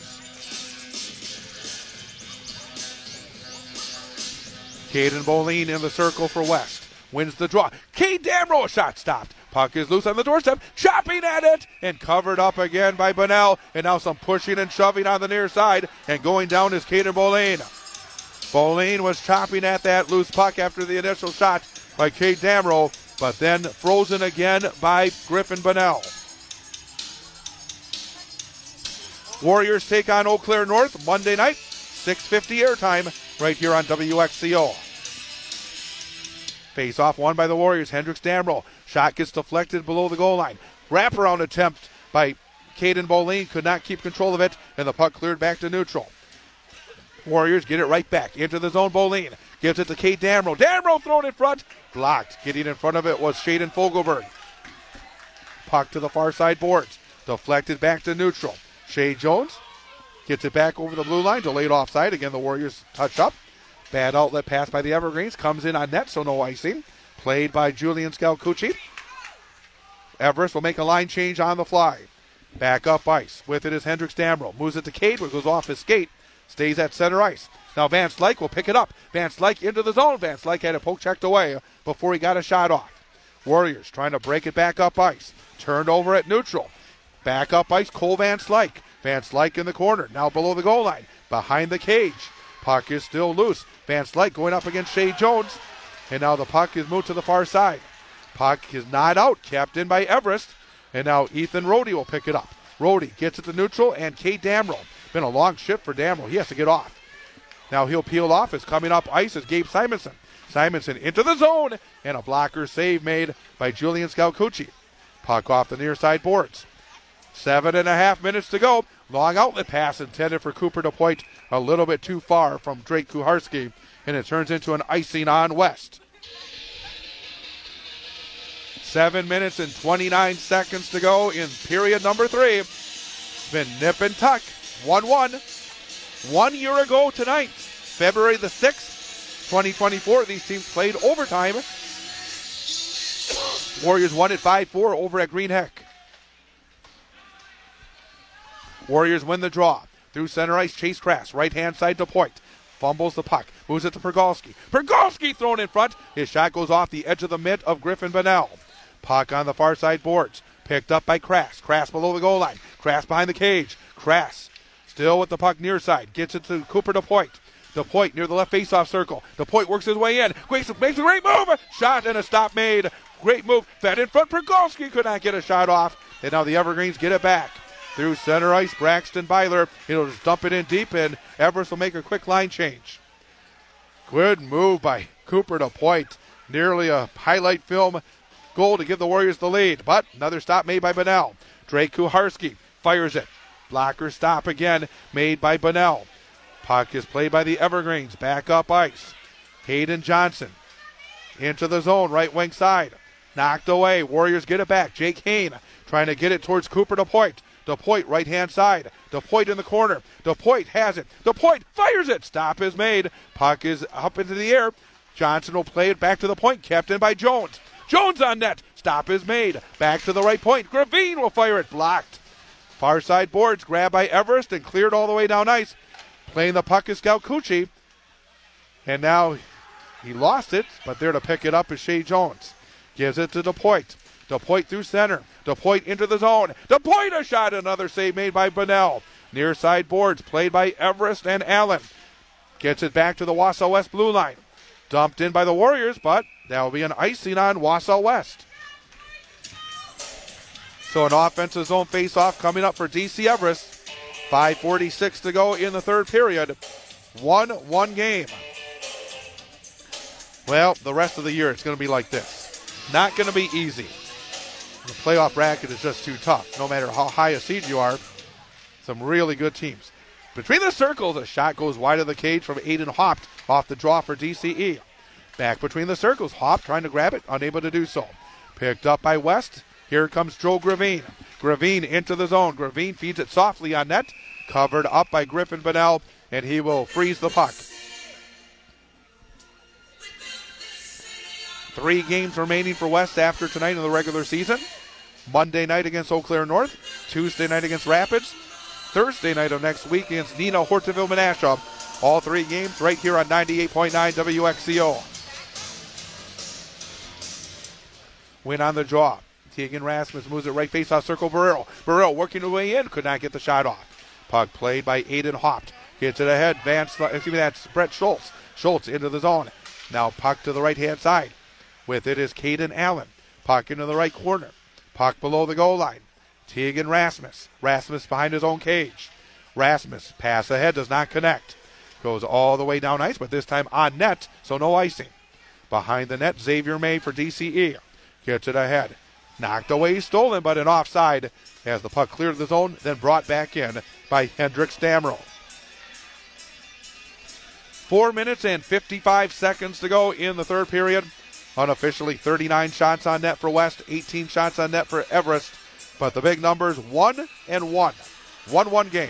Caden Boline in the circle for West. Wins the draw. Cade Damrow, a shot stopped. Puck is loose on the doorstep. Chopping at it. And covered up again by Bonnell. And now some pushing and shoving on the near side. And going down is Caden Boline. Boline was chopping at that loose puck after the initial shot by Cade Damrow. But then frozen again by Griffin Bonnell. Warriors take on Eau Claire North Monday night, 6:50 airtime, right here on WXCO. Face off won by the Warriors. Hendricks Damrow. Shot gets deflected below the goal line. Wraparound attempt by Caden Boline. Could not keep control of it, and the puck cleared back to neutral. Warriors get it right back into the zone. Boline gives it to Kate Damrow. Damrow thrown in front. Blocked. Getting in front of it was Shaden Fogelberg. Puck to the far side boards. Deflected back to neutral. Shay Jones gets it back over the blue line. Delayed offside. Again, the Warriors touch up. Bad outlet pass by the Evergreens. Comes in on net, so no icing. Played by Julian Scalcucci. Everest will make a line change on the fly. Back up ice. With it is Hendricks Damrow. Moves it to Cade, but goes off his skate. Stays at center ice. Now Van Slyke will pick it up. Van Slyke into the zone. Van Slyke had a poke checked away before he got a shot off. Warriors trying to break it back up ice. Turned over at neutral. Back up ice, Cole Van Slyke. Van Slyke in the corner, now below the goal line. Behind the cage. Puck is still loose. Van Slyke going up against Shay Jones. And now the puck is moved to the far side. Puck is not out, kept in by Everest. And now Ethan Rohde will pick it up. Rohde gets it to neutral, and Kate Damrow. Been a long shift for Damrow. He has to get off. Now he'll peel off. As coming up ice is Gabe Simonson. Simonson into the zone, and a blocker save made by Julian Scalcucci. Puck off the near side boards. 7.5 minutes to go. Long outlet pass intended for Cooper DePoint. A little bit too far from Drake Kuharski, and it turns into an icing on West. 7 minutes and 29 seconds to go in period number 3. It's been nip and tuck. 1-1. 1 year ago tonight, February the 6th, 2024, these teams played overtime. Warriors won it 5-4 over at Green Heck. Warriors win the draw. Through center ice, Chase Crass, right-hand side to Point. Fumbles the puck, moves it to Pergalski. Pergalski thrown in front. His shot goes off the edge of the mitt of Griffin Bunnell. Puck on the far side boards. Picked up by Crass. Crass below the goal line. Crass behind the cage. Crass still with the puck near side. Gets it to Cooper DePoint. DePoint near the left faceoff circle. DePoint works his way in. Makes a great move. Shot and a stop made. Great move. Fed in front. Pergalski could not get a shot off. And now the Evergreens get it back. Through center ice, Braxton Byler. He'll just dump it in deep, and Everest will make a quick line change. Good move by Cooper DePoint. Nearly a highlight film goal to give the Warriors the lead, but another stop made by Bunnell. Drake Kuharski fires it. Blocker stop again made by Bunnell. Puck is played by the Evergreens. Back up ice. Hayden Johnson into the zone, right wing side. Knocked away. Warriors get it back. Jake Hain trying to get it towards Cooper DePoint. DePoint right-hand side. DePoint in the corner. DePoint has it. DePoint fires it. Stop is made. Puck is up into the air. Johnson will play it back to the point. Kept in by Jones. Jones on net. Stop is made. Back to the right point. Gravine will fire it. Blocked. Far side boards grabbed by Everest and cleared all the way down ice. Playing the puck is Scalcucci. And now he lost it, but there to pick it up is Shay Jones. Gives it to DePoint. DePoint through center. DePoint into the zone. DePoint a shot. Another save made by Bunnell. Near side boards played by Everest and Allen. Gets it back to the Wausau West blue line. Dumped in by the Warriors, but that will be an icing on Wausau West. So an offensive zone face-off coming up for DC Everest. 5:46 to go in the third period. 1-1 game. Well, the rest of the year it's going to be like this. Not going to be easy. The playoff bracket is just too tough. No matter how high a seed you are, some really good teams. Between the circles, a shot goes wide of the cage from Aiden Haupt off the draw for DCE. Back between the circles, Haupt trying to grab it, unable to do so. Picked up by West. Here comes Joe Gravine. Gravine into the zone. Gravine feeds it softly on net. Covered up by Griffin Bunnell, and he will freeze the puck. 3 games remaining for West after tonight in the regular season. Monday night against Eau Claire North. Tuesday night against Rapids. Thursday night of next week against Neenah Hortonville Menasha. All 3 games right here on 98.9 WXCO. Win on the draw. Tegan Rasmus moves it right face-off circle. Barrero. Barrero working his way in. Could not get the shot off. Puck played by Aiden Haupt. Gets it ahead. That's Brett Schultz. Schultz into the zone. Now puck to the right-hand side. With it is Caden Allen. Puck into the right corner. Puck below the goal line. Tegan Rasmus. Rasmus behind his own cage. Rasmus pass ahead, does not connect. Goes all the way down ice, but this time on net, so no icing. Behind the net, Xavier May for DCE. Gets it ahead. Knocked away, stolen, but an offside as the puck cleared the zone, then brought back in by Hendricks Damrow. 4 minutes and 55 seconds to go in the third period. Unofficially 39 shots on net for West, 18 shots on net for Everest. But the big numbers, 1-1. 1-1 game.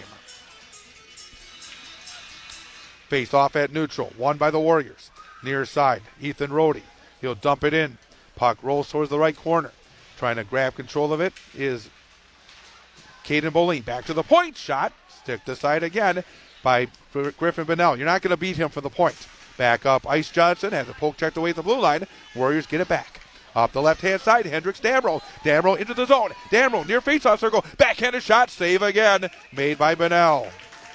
Face off at neutral, won by the Warriors. Near side, Ethan Rohde. He'll dump it in. Puck rolls towards the right corner. Trying to grab control of it is Caden Boline. Back to the point. Shot. Stick to side again by Griffin Bonnell. You're not going to beat him for the point. Back up, Ice Johnson has a poke checked away at the blue line. Warriors get it back. Up the left-hand side, Hendricks Damrow. Damrow into the zone. Damrow near face-off circle. Backhanded shot. Save again. Made by Bonnell.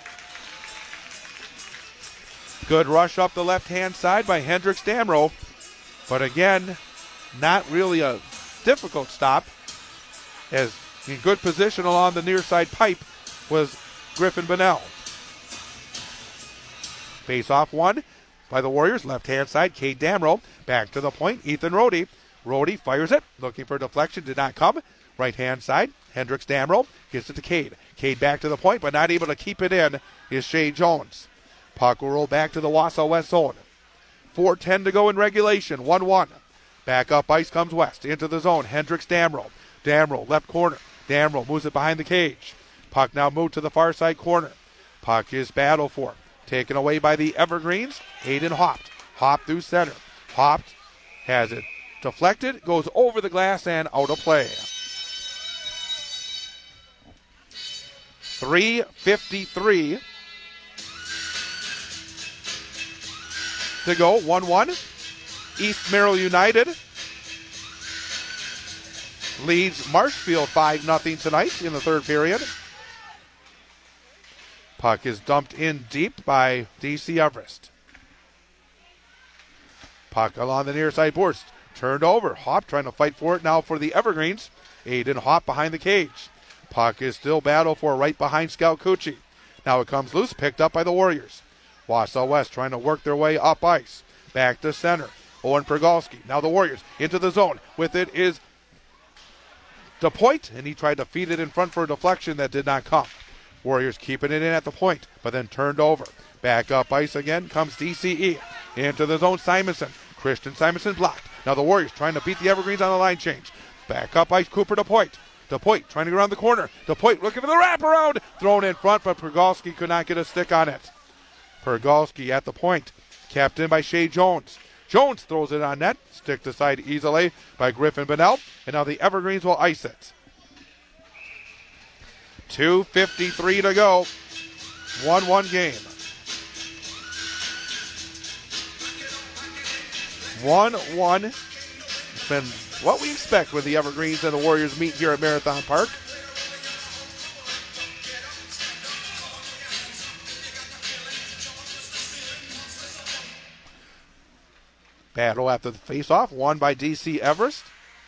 Good rush up the left-hand side by Hendricks Damrow. But again, not really a difficult stop, as in good position along the near side pipe was Griffin Bonnell. Face off one by the Warriors, left-hand side, Cade Damrow. Back to the point, Ethan Rohde. Rohde fires it, looking for deflection, did not come. Right-hand side, Hendricks Damrow gets it to Cade. Cade back to the point, but not able to keep it in is Shea Jones. Puck will roll back to the Wausau West zone. 4:10 to go in regulation, 1-1. Back up ice comes West, into the zone, Hendricks Damrow. Damrow, left corner. Damrow moves it behind the cage. Puck now moved to the far side corner. Puck is battled for. Taken away by the Evergreens. Hayden Hopped. Hopped through center. Hopped has it deflected, goes over the glass and out of play. 3:53 to go, 1-1. East Merrill United leads Marshfield 5-0 tonight in the third period. Puck is dumped in deep by DC Everest. Puck along the near side boards. Turned over. Hopp trying to fight for it now for the Evergreens. Aiden Hopp behind the cage. Puck is still battled for right behind Scout Cucci. Now it comes loose, picked up by the Warriors. Wausau West trying to work their way up ice. Back to center. Owen Pergalski. Now the Warriors into the zone. With it is DePoint, and he tried to feed it in front for a deflection that did not come. Warriors keeping it in at the point, but then turned over. Back up ice again comes DCE. Into the zone, Simonson. Christian Simonson blocked. Now the Warriors trying to beat the Evergreens on the line change. Back up ice, Cooper DePoint. DePoint trying to go around the corner. DePoint looking for the wraparound. Thrown in front, but Pergalski could not get a stick on it. Pergalski at the point. Kept in by Shea Jones. Jones throws it on net. Stick to side easily by Griffin Bonnell. And now the Evergreens will ice it. 2:53 to go. 1-1 game. 1-1. It's been what we expect when the Evergreens and the Warriors meet here at Marathon Park. Battle after the face-off, won by DC Everest.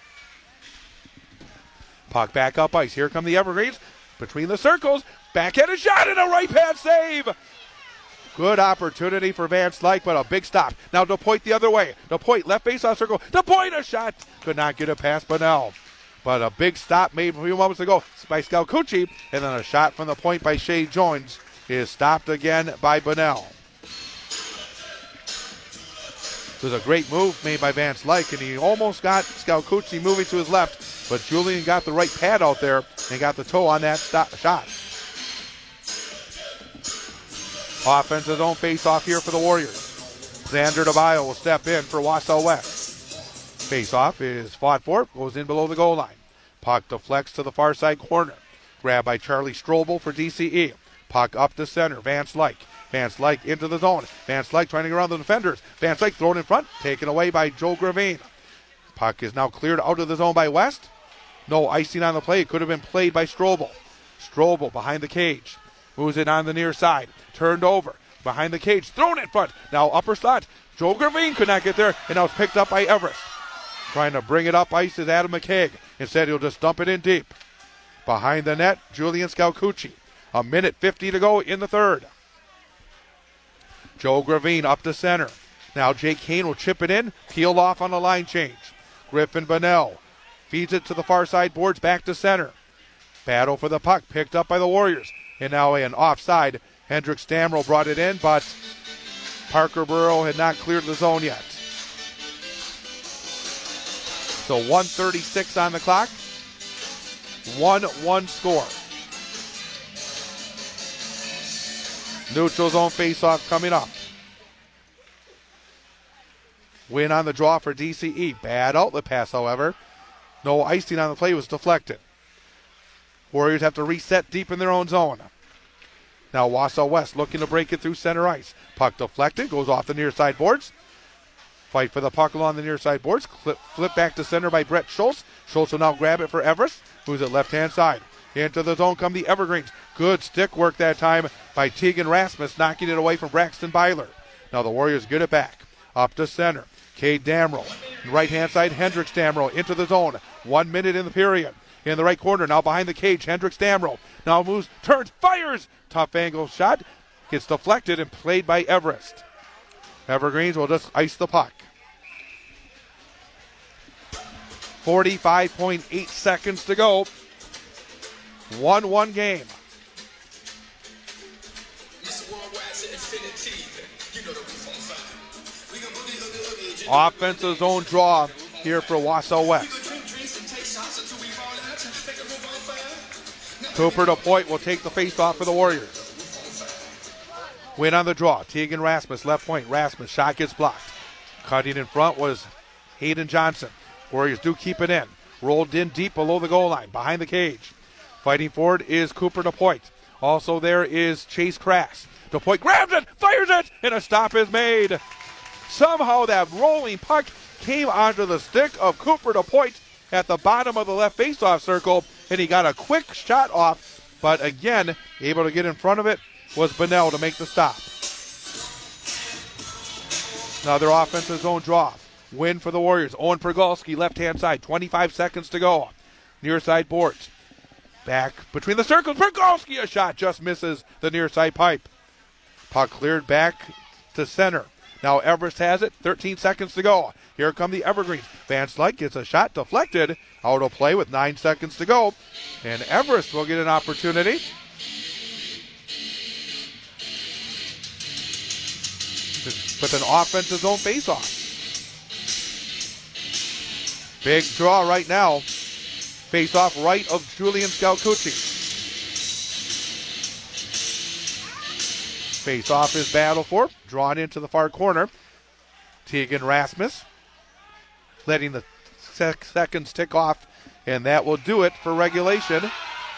Puck back up ice. Here come the Evergreens. Between the circles. Backhanded shot and a right pad save. Good opportunity for Van Slyke, but a big stop. Now DePoint the other way. DePoint left face-off circle. DePoint a shot. Could not get it past Bonnell. But a big stop made a few moments ago by Scout Cucci. And then a shot from the point by Shea Jones is stopped again by Bonnell. It was a great move made by Van Slyke, and he almost got Scout Cucci moving to his left, but Julian got the right pad out there and got the toe on that shot. Offensive zone face-off here for the Warriors. Xander DeBio will step in for Wausau West. Face-off is fought for, goes in below the goal line. Puck deflects to the far side corner. Grabbed by Charlie Strobel for DCE. Puck up to center, Van Slyke. Van Slyke into the zone. Van Slyke trying to get around the defenders. Van Slyke thrown in front, taken away by Joe Gravine. Puck is now cleared out of the zone by West. No icing on the play. It could have been played by Strobel. Strobel behind the cage. Moves it on the near side. Turned over. Behind the cage. Thrown in front. Now upper slot. Joe Gravine could not get there. And now it's picked up by Everest. Trying to bring it up ice is Adam McKeag. Instead he'll just dump it in deep. Behind the net, Julian Scout Cucci. 1:50 to go in the third. Joe Gravine up to center. Now Jake Kane will chip it in, peel off on a line change. Griffin Bunnell feeds it to the far side boards, back to center. Battle for the puck, picked up by the Warriors. And now an offside. Hendrik Stamrell brought it in, but Parker Burrow had not cleared the zone yet. So 1:36 on the clock. 1-1 score. Neutral zone faceoff coming up. Win on the draw for DCE. Bad outlet pass, however. No icing on the play, was deflected. Warriors have to reset deep in their own zone. Now Wausau West looking to break it through center ice. Puck deflected, goes off the near side boards. Fight for the puck along the near side boards. Flip back to center by Brett Schultz. Schultz will now grab it for Everest, who's at left-hand side. Into the zone come the Evergreens. Good stick work that time by Tegan Rasmus, knocking it away from Braxton Byler. Now the Warriors get it back. Up to center. Cade Damrell. Right-hand side, Hendricks Damrell into the zone. 1 minute in the period. In the right corner, now behind the cage, Hendricks Damrell. Now moves, turns, fires. Tough angle shot. Gets deflected and played by Everest. Evergreens will just ice the puck. 45.8 seconds to go. 1-1 game. Offensive zone draw here for Wausau West. Cooper DePoit will take the face-off for the Warriors. Win on the draw. Tegan Rasmus, left point. Rasmus, shot gets blocked. Cutting in front was Hayden Johnson. Warriors do keep it in. Rolled in deep below the goal line, behind the cage. Fighting forward is Cooper DePoit. Also there is Chase Crass. DePoit grabs it, fires it, and a stop is made. Somehow that rolling puck came onto the stick of Cooper DePoit at the bottom of the left faceoff circle, and he got a quick shot off, but again, able to get in front of it was Bunnell to make the stop. Now their offensive zone draw. Win for the Warriors. Owen Pergolski, left-hand side, 25 seconds to go. Near side boards. Back between the circles. Pergolski, a shot just misses the near side pipe. Puck cleared back to center. Now Everest has it. 13 seconds to go. Here come the Evergreens. Van Slyke gets a shot deflected. Out of play with 9 seconds to go. And Everest will get an opportunity. With an offensive zone faceoff. Big draw right now. Face-off right of Julian Scalcucci. Face-off is battled for. Drawn into the far corner. Tegan Rasmus letting the seconds tick off, and that will do it for regulation.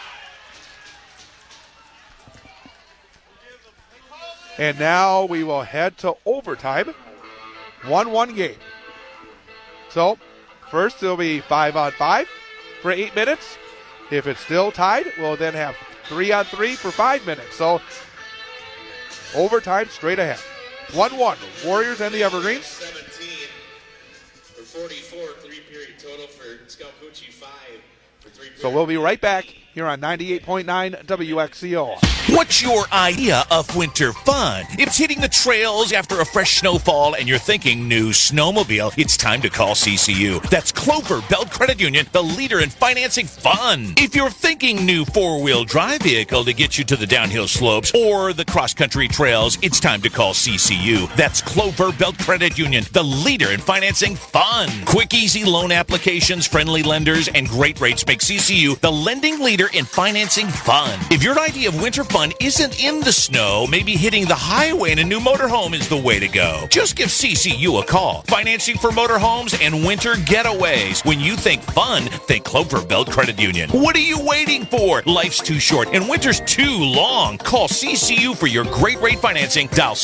And now we will head to overtime. 1-1 game. So, first it'll be 5-on-5 for 8 minutes. If it's still tied, we'll then have 3-on-3 for 5 minutes. So, overtime straight ahead. 1-1, Warriors and the Evergreens. 17 for 44, 3-period total for Scalcucci, 5 for 3 periods. So we'll be right back here on 98.9 WXCO. What's your idea of winter fun? If it's hitting the trails after a fresh snowfall and you're thinking new snowmobile, it's time to call CCU. That's Clover Belt Credit Union, the leader in financing fun. If you're thinking new four-wheel drive vehicle to get you to the downhill slopes or the cross-country trails, it's time to call CCU. That's Clover Belt Credit Union, the leader in financing fun. Quick, easy loan applications, friendly lenders, and great rates make CCU the lending leader in financing fun. If your idea of winter fun isn't in the snow, maybe hitting the highway in a new motorhome is the way to go. Just give CCU a call. Financing for motorhomes and winter getaways. When you think fun, think Clover Belt Credit Union. What are you waiting for? Life's too short and winter's too long. Call CCU for your great rate financing. Dial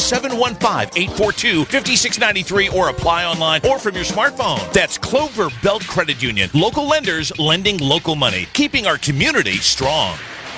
715-842-5693 or apply online or from your smartphone. That's Clover Belt Credit Union. Local lenders lending local money, keeping our community strong.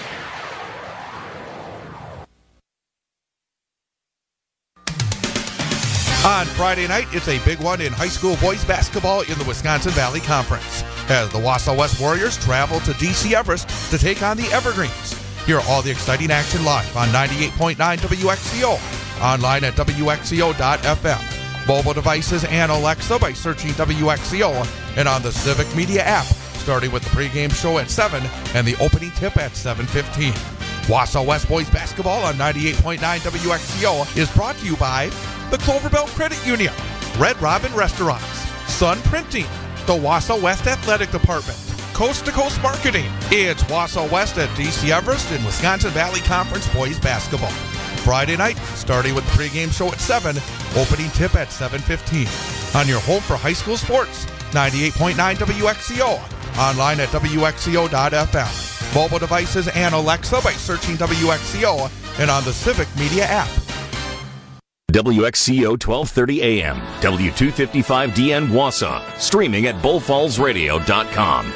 On Friday night, it's a big one in high school boys basketball in the Wisconsin Valley Conference as the Wausau West Warriors travel to DC Everest to take on the Evergreens. Hear all the exciting action live on 98.9 WXCO, online at WXCO.FM. Mobile devices and Alexa by searching WXCO and on the Civic Media app, starting with the pregame show at 7 and the opening tip at 7:15. Wausau West Boys Basketball on 98.9 WXCO is brought to you by the Clover Belt Credit Union, Red Robin Restaurants, Sun Printing, the Wausau West Athletic Department, Coast to Coast Marketing. It's Wausau West at DC Everest and Wisconsin Valley Conference Boys Basketball. Friday night, starting with the pregame show at 7, opening tip at 7:15. On your home for high school sports, 98.9 WXCO, online at WXCO.FM. Mobile devices and Alexa by searching WXCO and on the Civic Media app. WXCO 1230 AM, W255DN Wausau, streaming at bullfallsradio.com.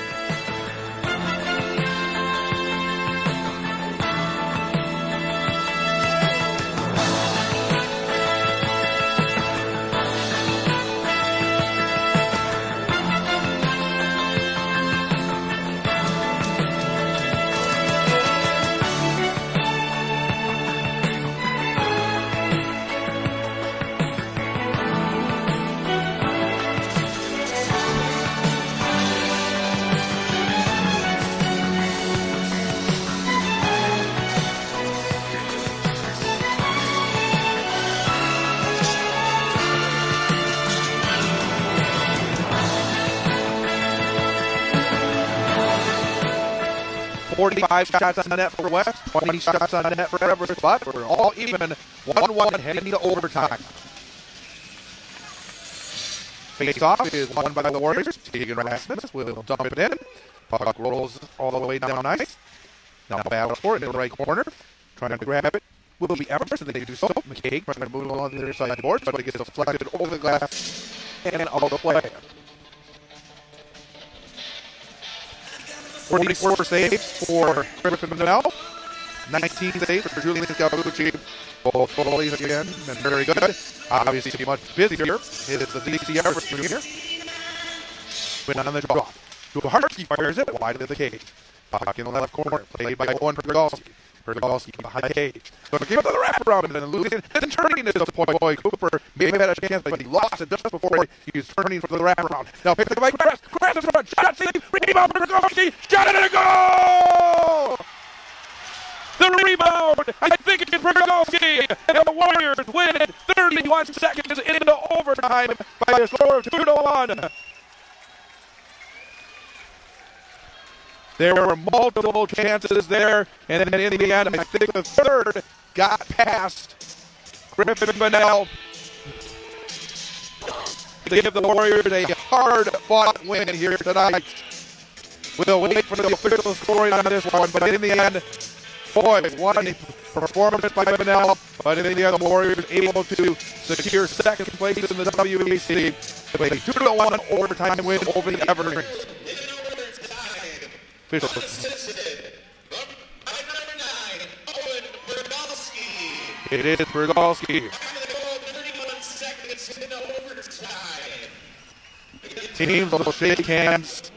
Shots on net for West, 20 shots on net for Everest, but we're all even, 1-1 heading to overtime. Face-off is won by the Warriors. Tegan Rasmus will dump it in. Puck rolls all the way down ice. Now battle for it in the right corner. Trying to grab it will be Everest, and they do so. McKay trying to move along the other side of the board, but it gets deflected over the glass and out of the play. 44 saves for Griffin Monell. 19 saves for Julian Scalpucci. Both goalies again, and very good. Obviously much busier is the DC Everest junior. Went on the draw. Duharski fires it wide of the cage. Puck in the left corner, played by Owen Pergalski. Pergalski behind the cage. So give it to the wraparound and then losing. Then turning it to Boy Cooper. Maybe had a chance, but he lost it just before he was turning for the wraparound. Now picked up by Kress. Kress is front. Shot save. Rebound for Pergalski. Shot it and a goal! The rebound, I think it's Pergalski, and the Warriors win it 31 seconds into overtime by a score of 2-1. There were multiple chances there, and then in the end, I think the third got past Griffin Monell to give the Warriors a hard-fought win here tonight. We'll wait for the official scoring on this one, but in the end, boy, what a performance by Monell, but in the end, the Warriors able to secure second place in the WBC with a 2-1 overtime win over the Evergreens. Official. It is Pergalski. Teams will shake hands.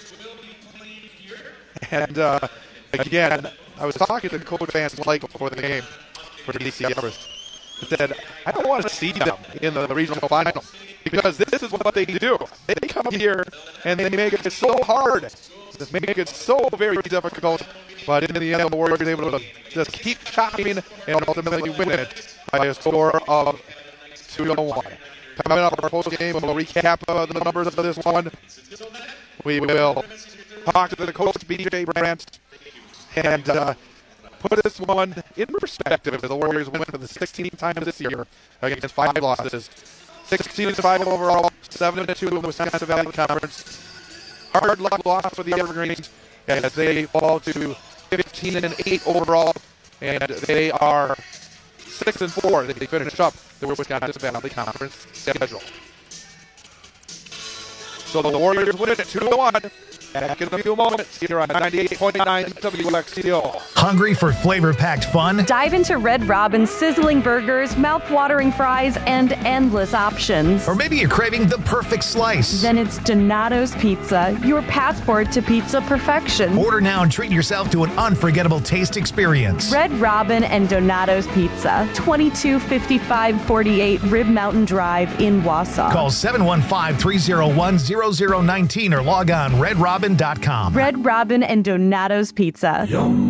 And again, I was talking to Coach Van Slyke before the game for DC Everest. I said, I don't want to see them in the regional final because this is what they do. They come here and they make it so hard. They make it so very difficult. But in the end, the Warriors are able to just keep chopping and ultimately win it by a score of 2-1. Coming up our post game, we'll recap the numbers of this one. We will talk to the coach, BJ Brandt, and put this one in perspective as the Warriors win for the 16th time this year against 5 losses. 16-5 overall, 7-2 in the Wisconsin Valley Conference. Hard luck loss for the Evergreens as they fall to 15-8 overall, and they are 6-4. They finish up the Wisconsin Valley Conference schedule. So the Warriors win it at 2-1. Back in a few moments here on 98.9 WXCO. Hungry for flavor-packed fun? Dive into Red Robin's sizzling burgers, mouth-watering fries, and endless options. Or maybe you're craving the perfect slice. Then it's Donato's Pizza, your passport to pizza perfection. Order now and treat yourself to an unforgettable taste experience. Red Robin and Donato's Pizza, 225548 Rib Mountain Drive in Wausau. Call 715-301-0019 or log on redrobin.com. Red Robin and Donato's Pizza.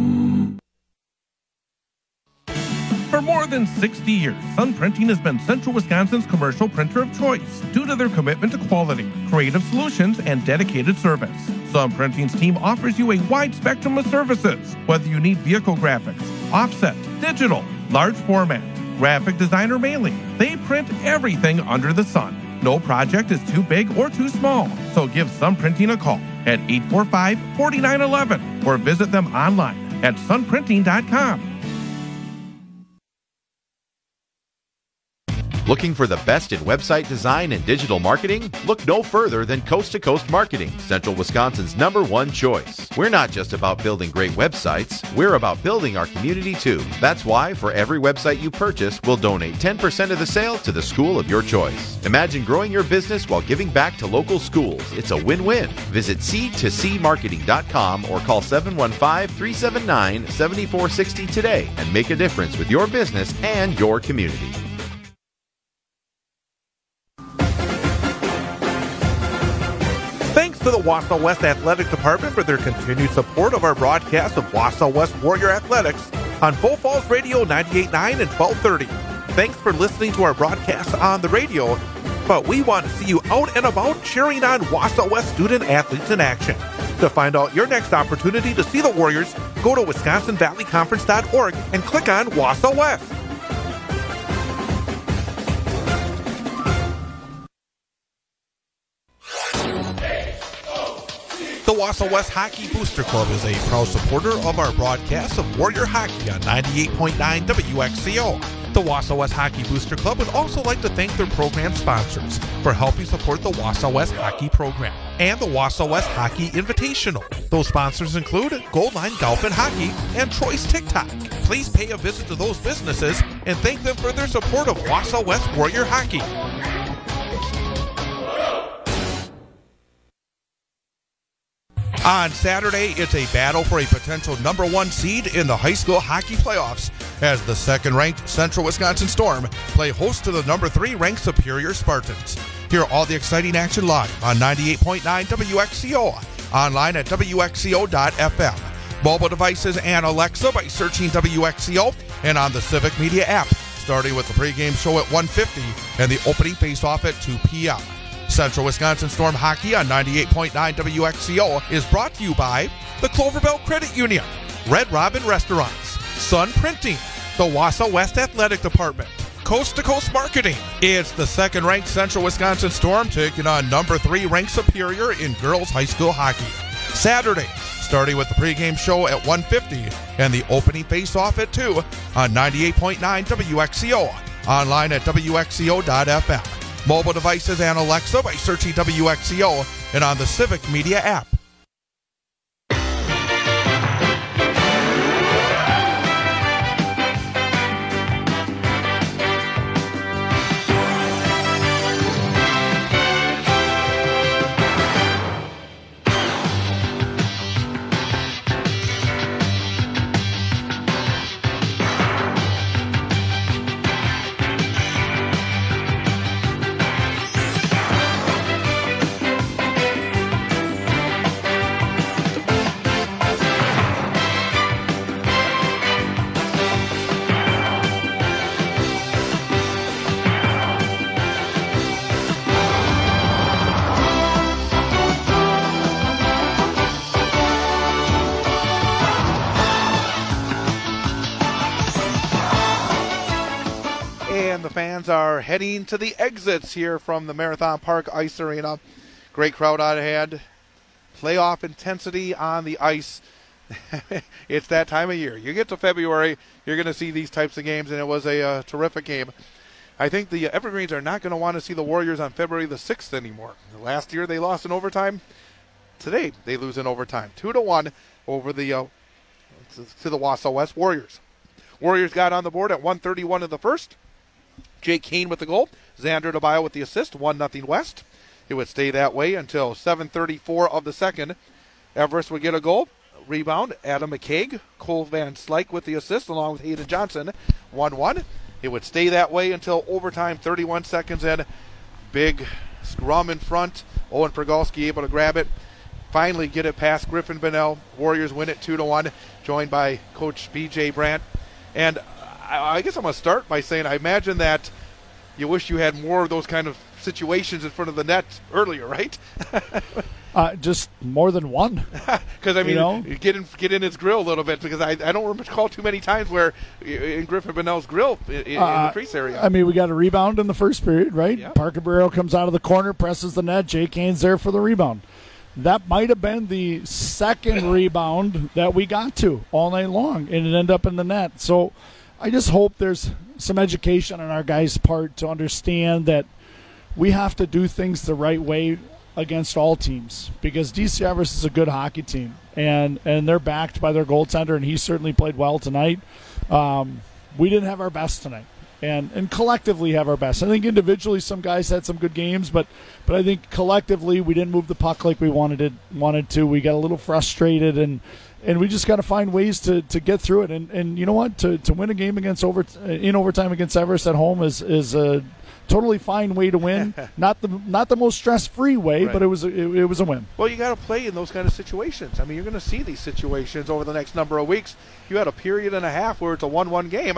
For more than 60 years, Sun Printing has been Central Wisconsin's commercial printer of choice due to their commitment to quality, creative solutions, and dedicated service. Sun Printing's team offers you a wide spectrum of services, whether you need vehicle graphics, offset, digital, large format, graphic design, or mailing. They print everything under the sun. No project is too big or too small, so give Sun Printing a call at 845-4911 or visit them online at sunprinting.com. Looking for the best in website design and digital marketing? Look no further than Coast to Coast Marketing, Central Wisconsin's #1 choice. We're not just about building great websites, we're about building our community too. That's why for every website you purchase, we'll donate 10% of the sale to the school of your choice. Imagine growing your business while giving back to local schools. It's a win-win. Visit c2cmarketing.com or call 715-379-7460 today and make a difference with your business and your community. Thanks to the Wausau West Athletic Department for their continued support of our broadcast of Wausau West Warrior Athletics on Bull Falls Radio 98.9 and 1230. Thanks for listening to our broadcast on the radio, but we want to see you out and about cheering on Wausau West student athletes in action. To find out your next opportunity to see the Warriors, go to WisconsinValleyConference.org and click on Wausau West. The Wausau West Hockey Booster Club is a proud supporter of our broadcast of Warrior Hockey on 98.9 WXCO. The Wausau West Hockey Booster Club would also like to thank their program sponsors for helping support the Wausau West Hockey program and the Wausau West Hockey Invitational. Those sponsors include Gold Line Golf and Hockey and Troy's TikTok. Please pay a visit to those businesses and thank them for their support of Wausau West Warrior Hockey. On Saturday, it's a battle for a potential #1 seed in the high school hockey playoffs as the second-ranked Central Wisconsin Storm play host to the #3 ranked Superior Spartans. Hear all the exciting action live on 98.9 WXCO, online at WXCO.FM, mobile devices and Alexa by searching WXCO, and on the Civic Media app, starting with the pregame show at 1:50 and the opening face-off at 2 p.m. Central Wisconsin Storm Hockey on 98.9 WXCO is brought to you by the Clover Belt Credit Union, Red Robin Restaurants, Sun Printing, the Wausau West Athletic Department, Coast to Coast Marketing. It's the second-ranked Central Wisconsin Storm taking on #3 ranked Superior in girls high school hockey. Saturday, starting with the pregame show at 1:50 and the opening face-off at 2 on 98.9 WXCO, online at WXCO.FM. Mobile devices and Alexa by searching WXCO and on the Civic Media app. And the fans are heading to the exits here from the Marathon Park Ice Arena. Great crowd out ahead. Playoff intensity on the ice. It's that time of year. You get to February, you're going to see these types of games, and it was a terrific game. I think the Evergreens are not going to want to see the Warriors on February the 6th anymore. Last year they lost in overtime. today they lose in overtime. 2-1 over the to the Wausau West Warriors. Warriors got on the board at 1:31 in the first. Jake Kane with the goal. Xander DeBio with the assist. 1-0 West. It would stay that way until 7:34 of the second. Everest would get a goal. Rebound, Adam McCaig. Cole Van Slyke with the assist along with Hayden Johnson. 1-1. It would stay that way until overtime, 31 seconds in. Big scrum in front. Owen Pergalski able to grab it. Finally get it past Griffin Bonnell. Warriors win it 2-1, joined by Coach B.J. Brandt. And I guess I'm going to start by saying I imagine that you wish you had more of those kind of situations in front of the net earlier, right? Just more than one. Because, I mean, get in his grill a little bit, because I don't recall too many times where in Griffin Bonnell's grill in the crease area. I mean, we got a rebound in the first period, right? Yep. Parker Barrero comes out of the corner, presses the net. Jake Kane's there for the rebound. That might have been the second rebound that we got to all night long, and it ended up in the net. So I just hope there's some education on our guys' part to understand that we have to do things the right way against all teams, because DC Everest is a good hockey team, and they're backed by their goaltender, and he certainly played well tonight. We didn't have our best tonight, and collectively have our best. I think individually some guys had some good games, but I think collectively we didn't move the puck like we wanted to. We got a little frustrated, and we just got to find ways to get through it. And you know what? To win a game in overtime against Everest at home is a totally fine way to win. not the most stress-free way, right. But it was a win. Well, you got to play in those kind of situations. I mean, you're going to see these situations over the next number of weeks. You had a period and a half where it's a 1-1 game.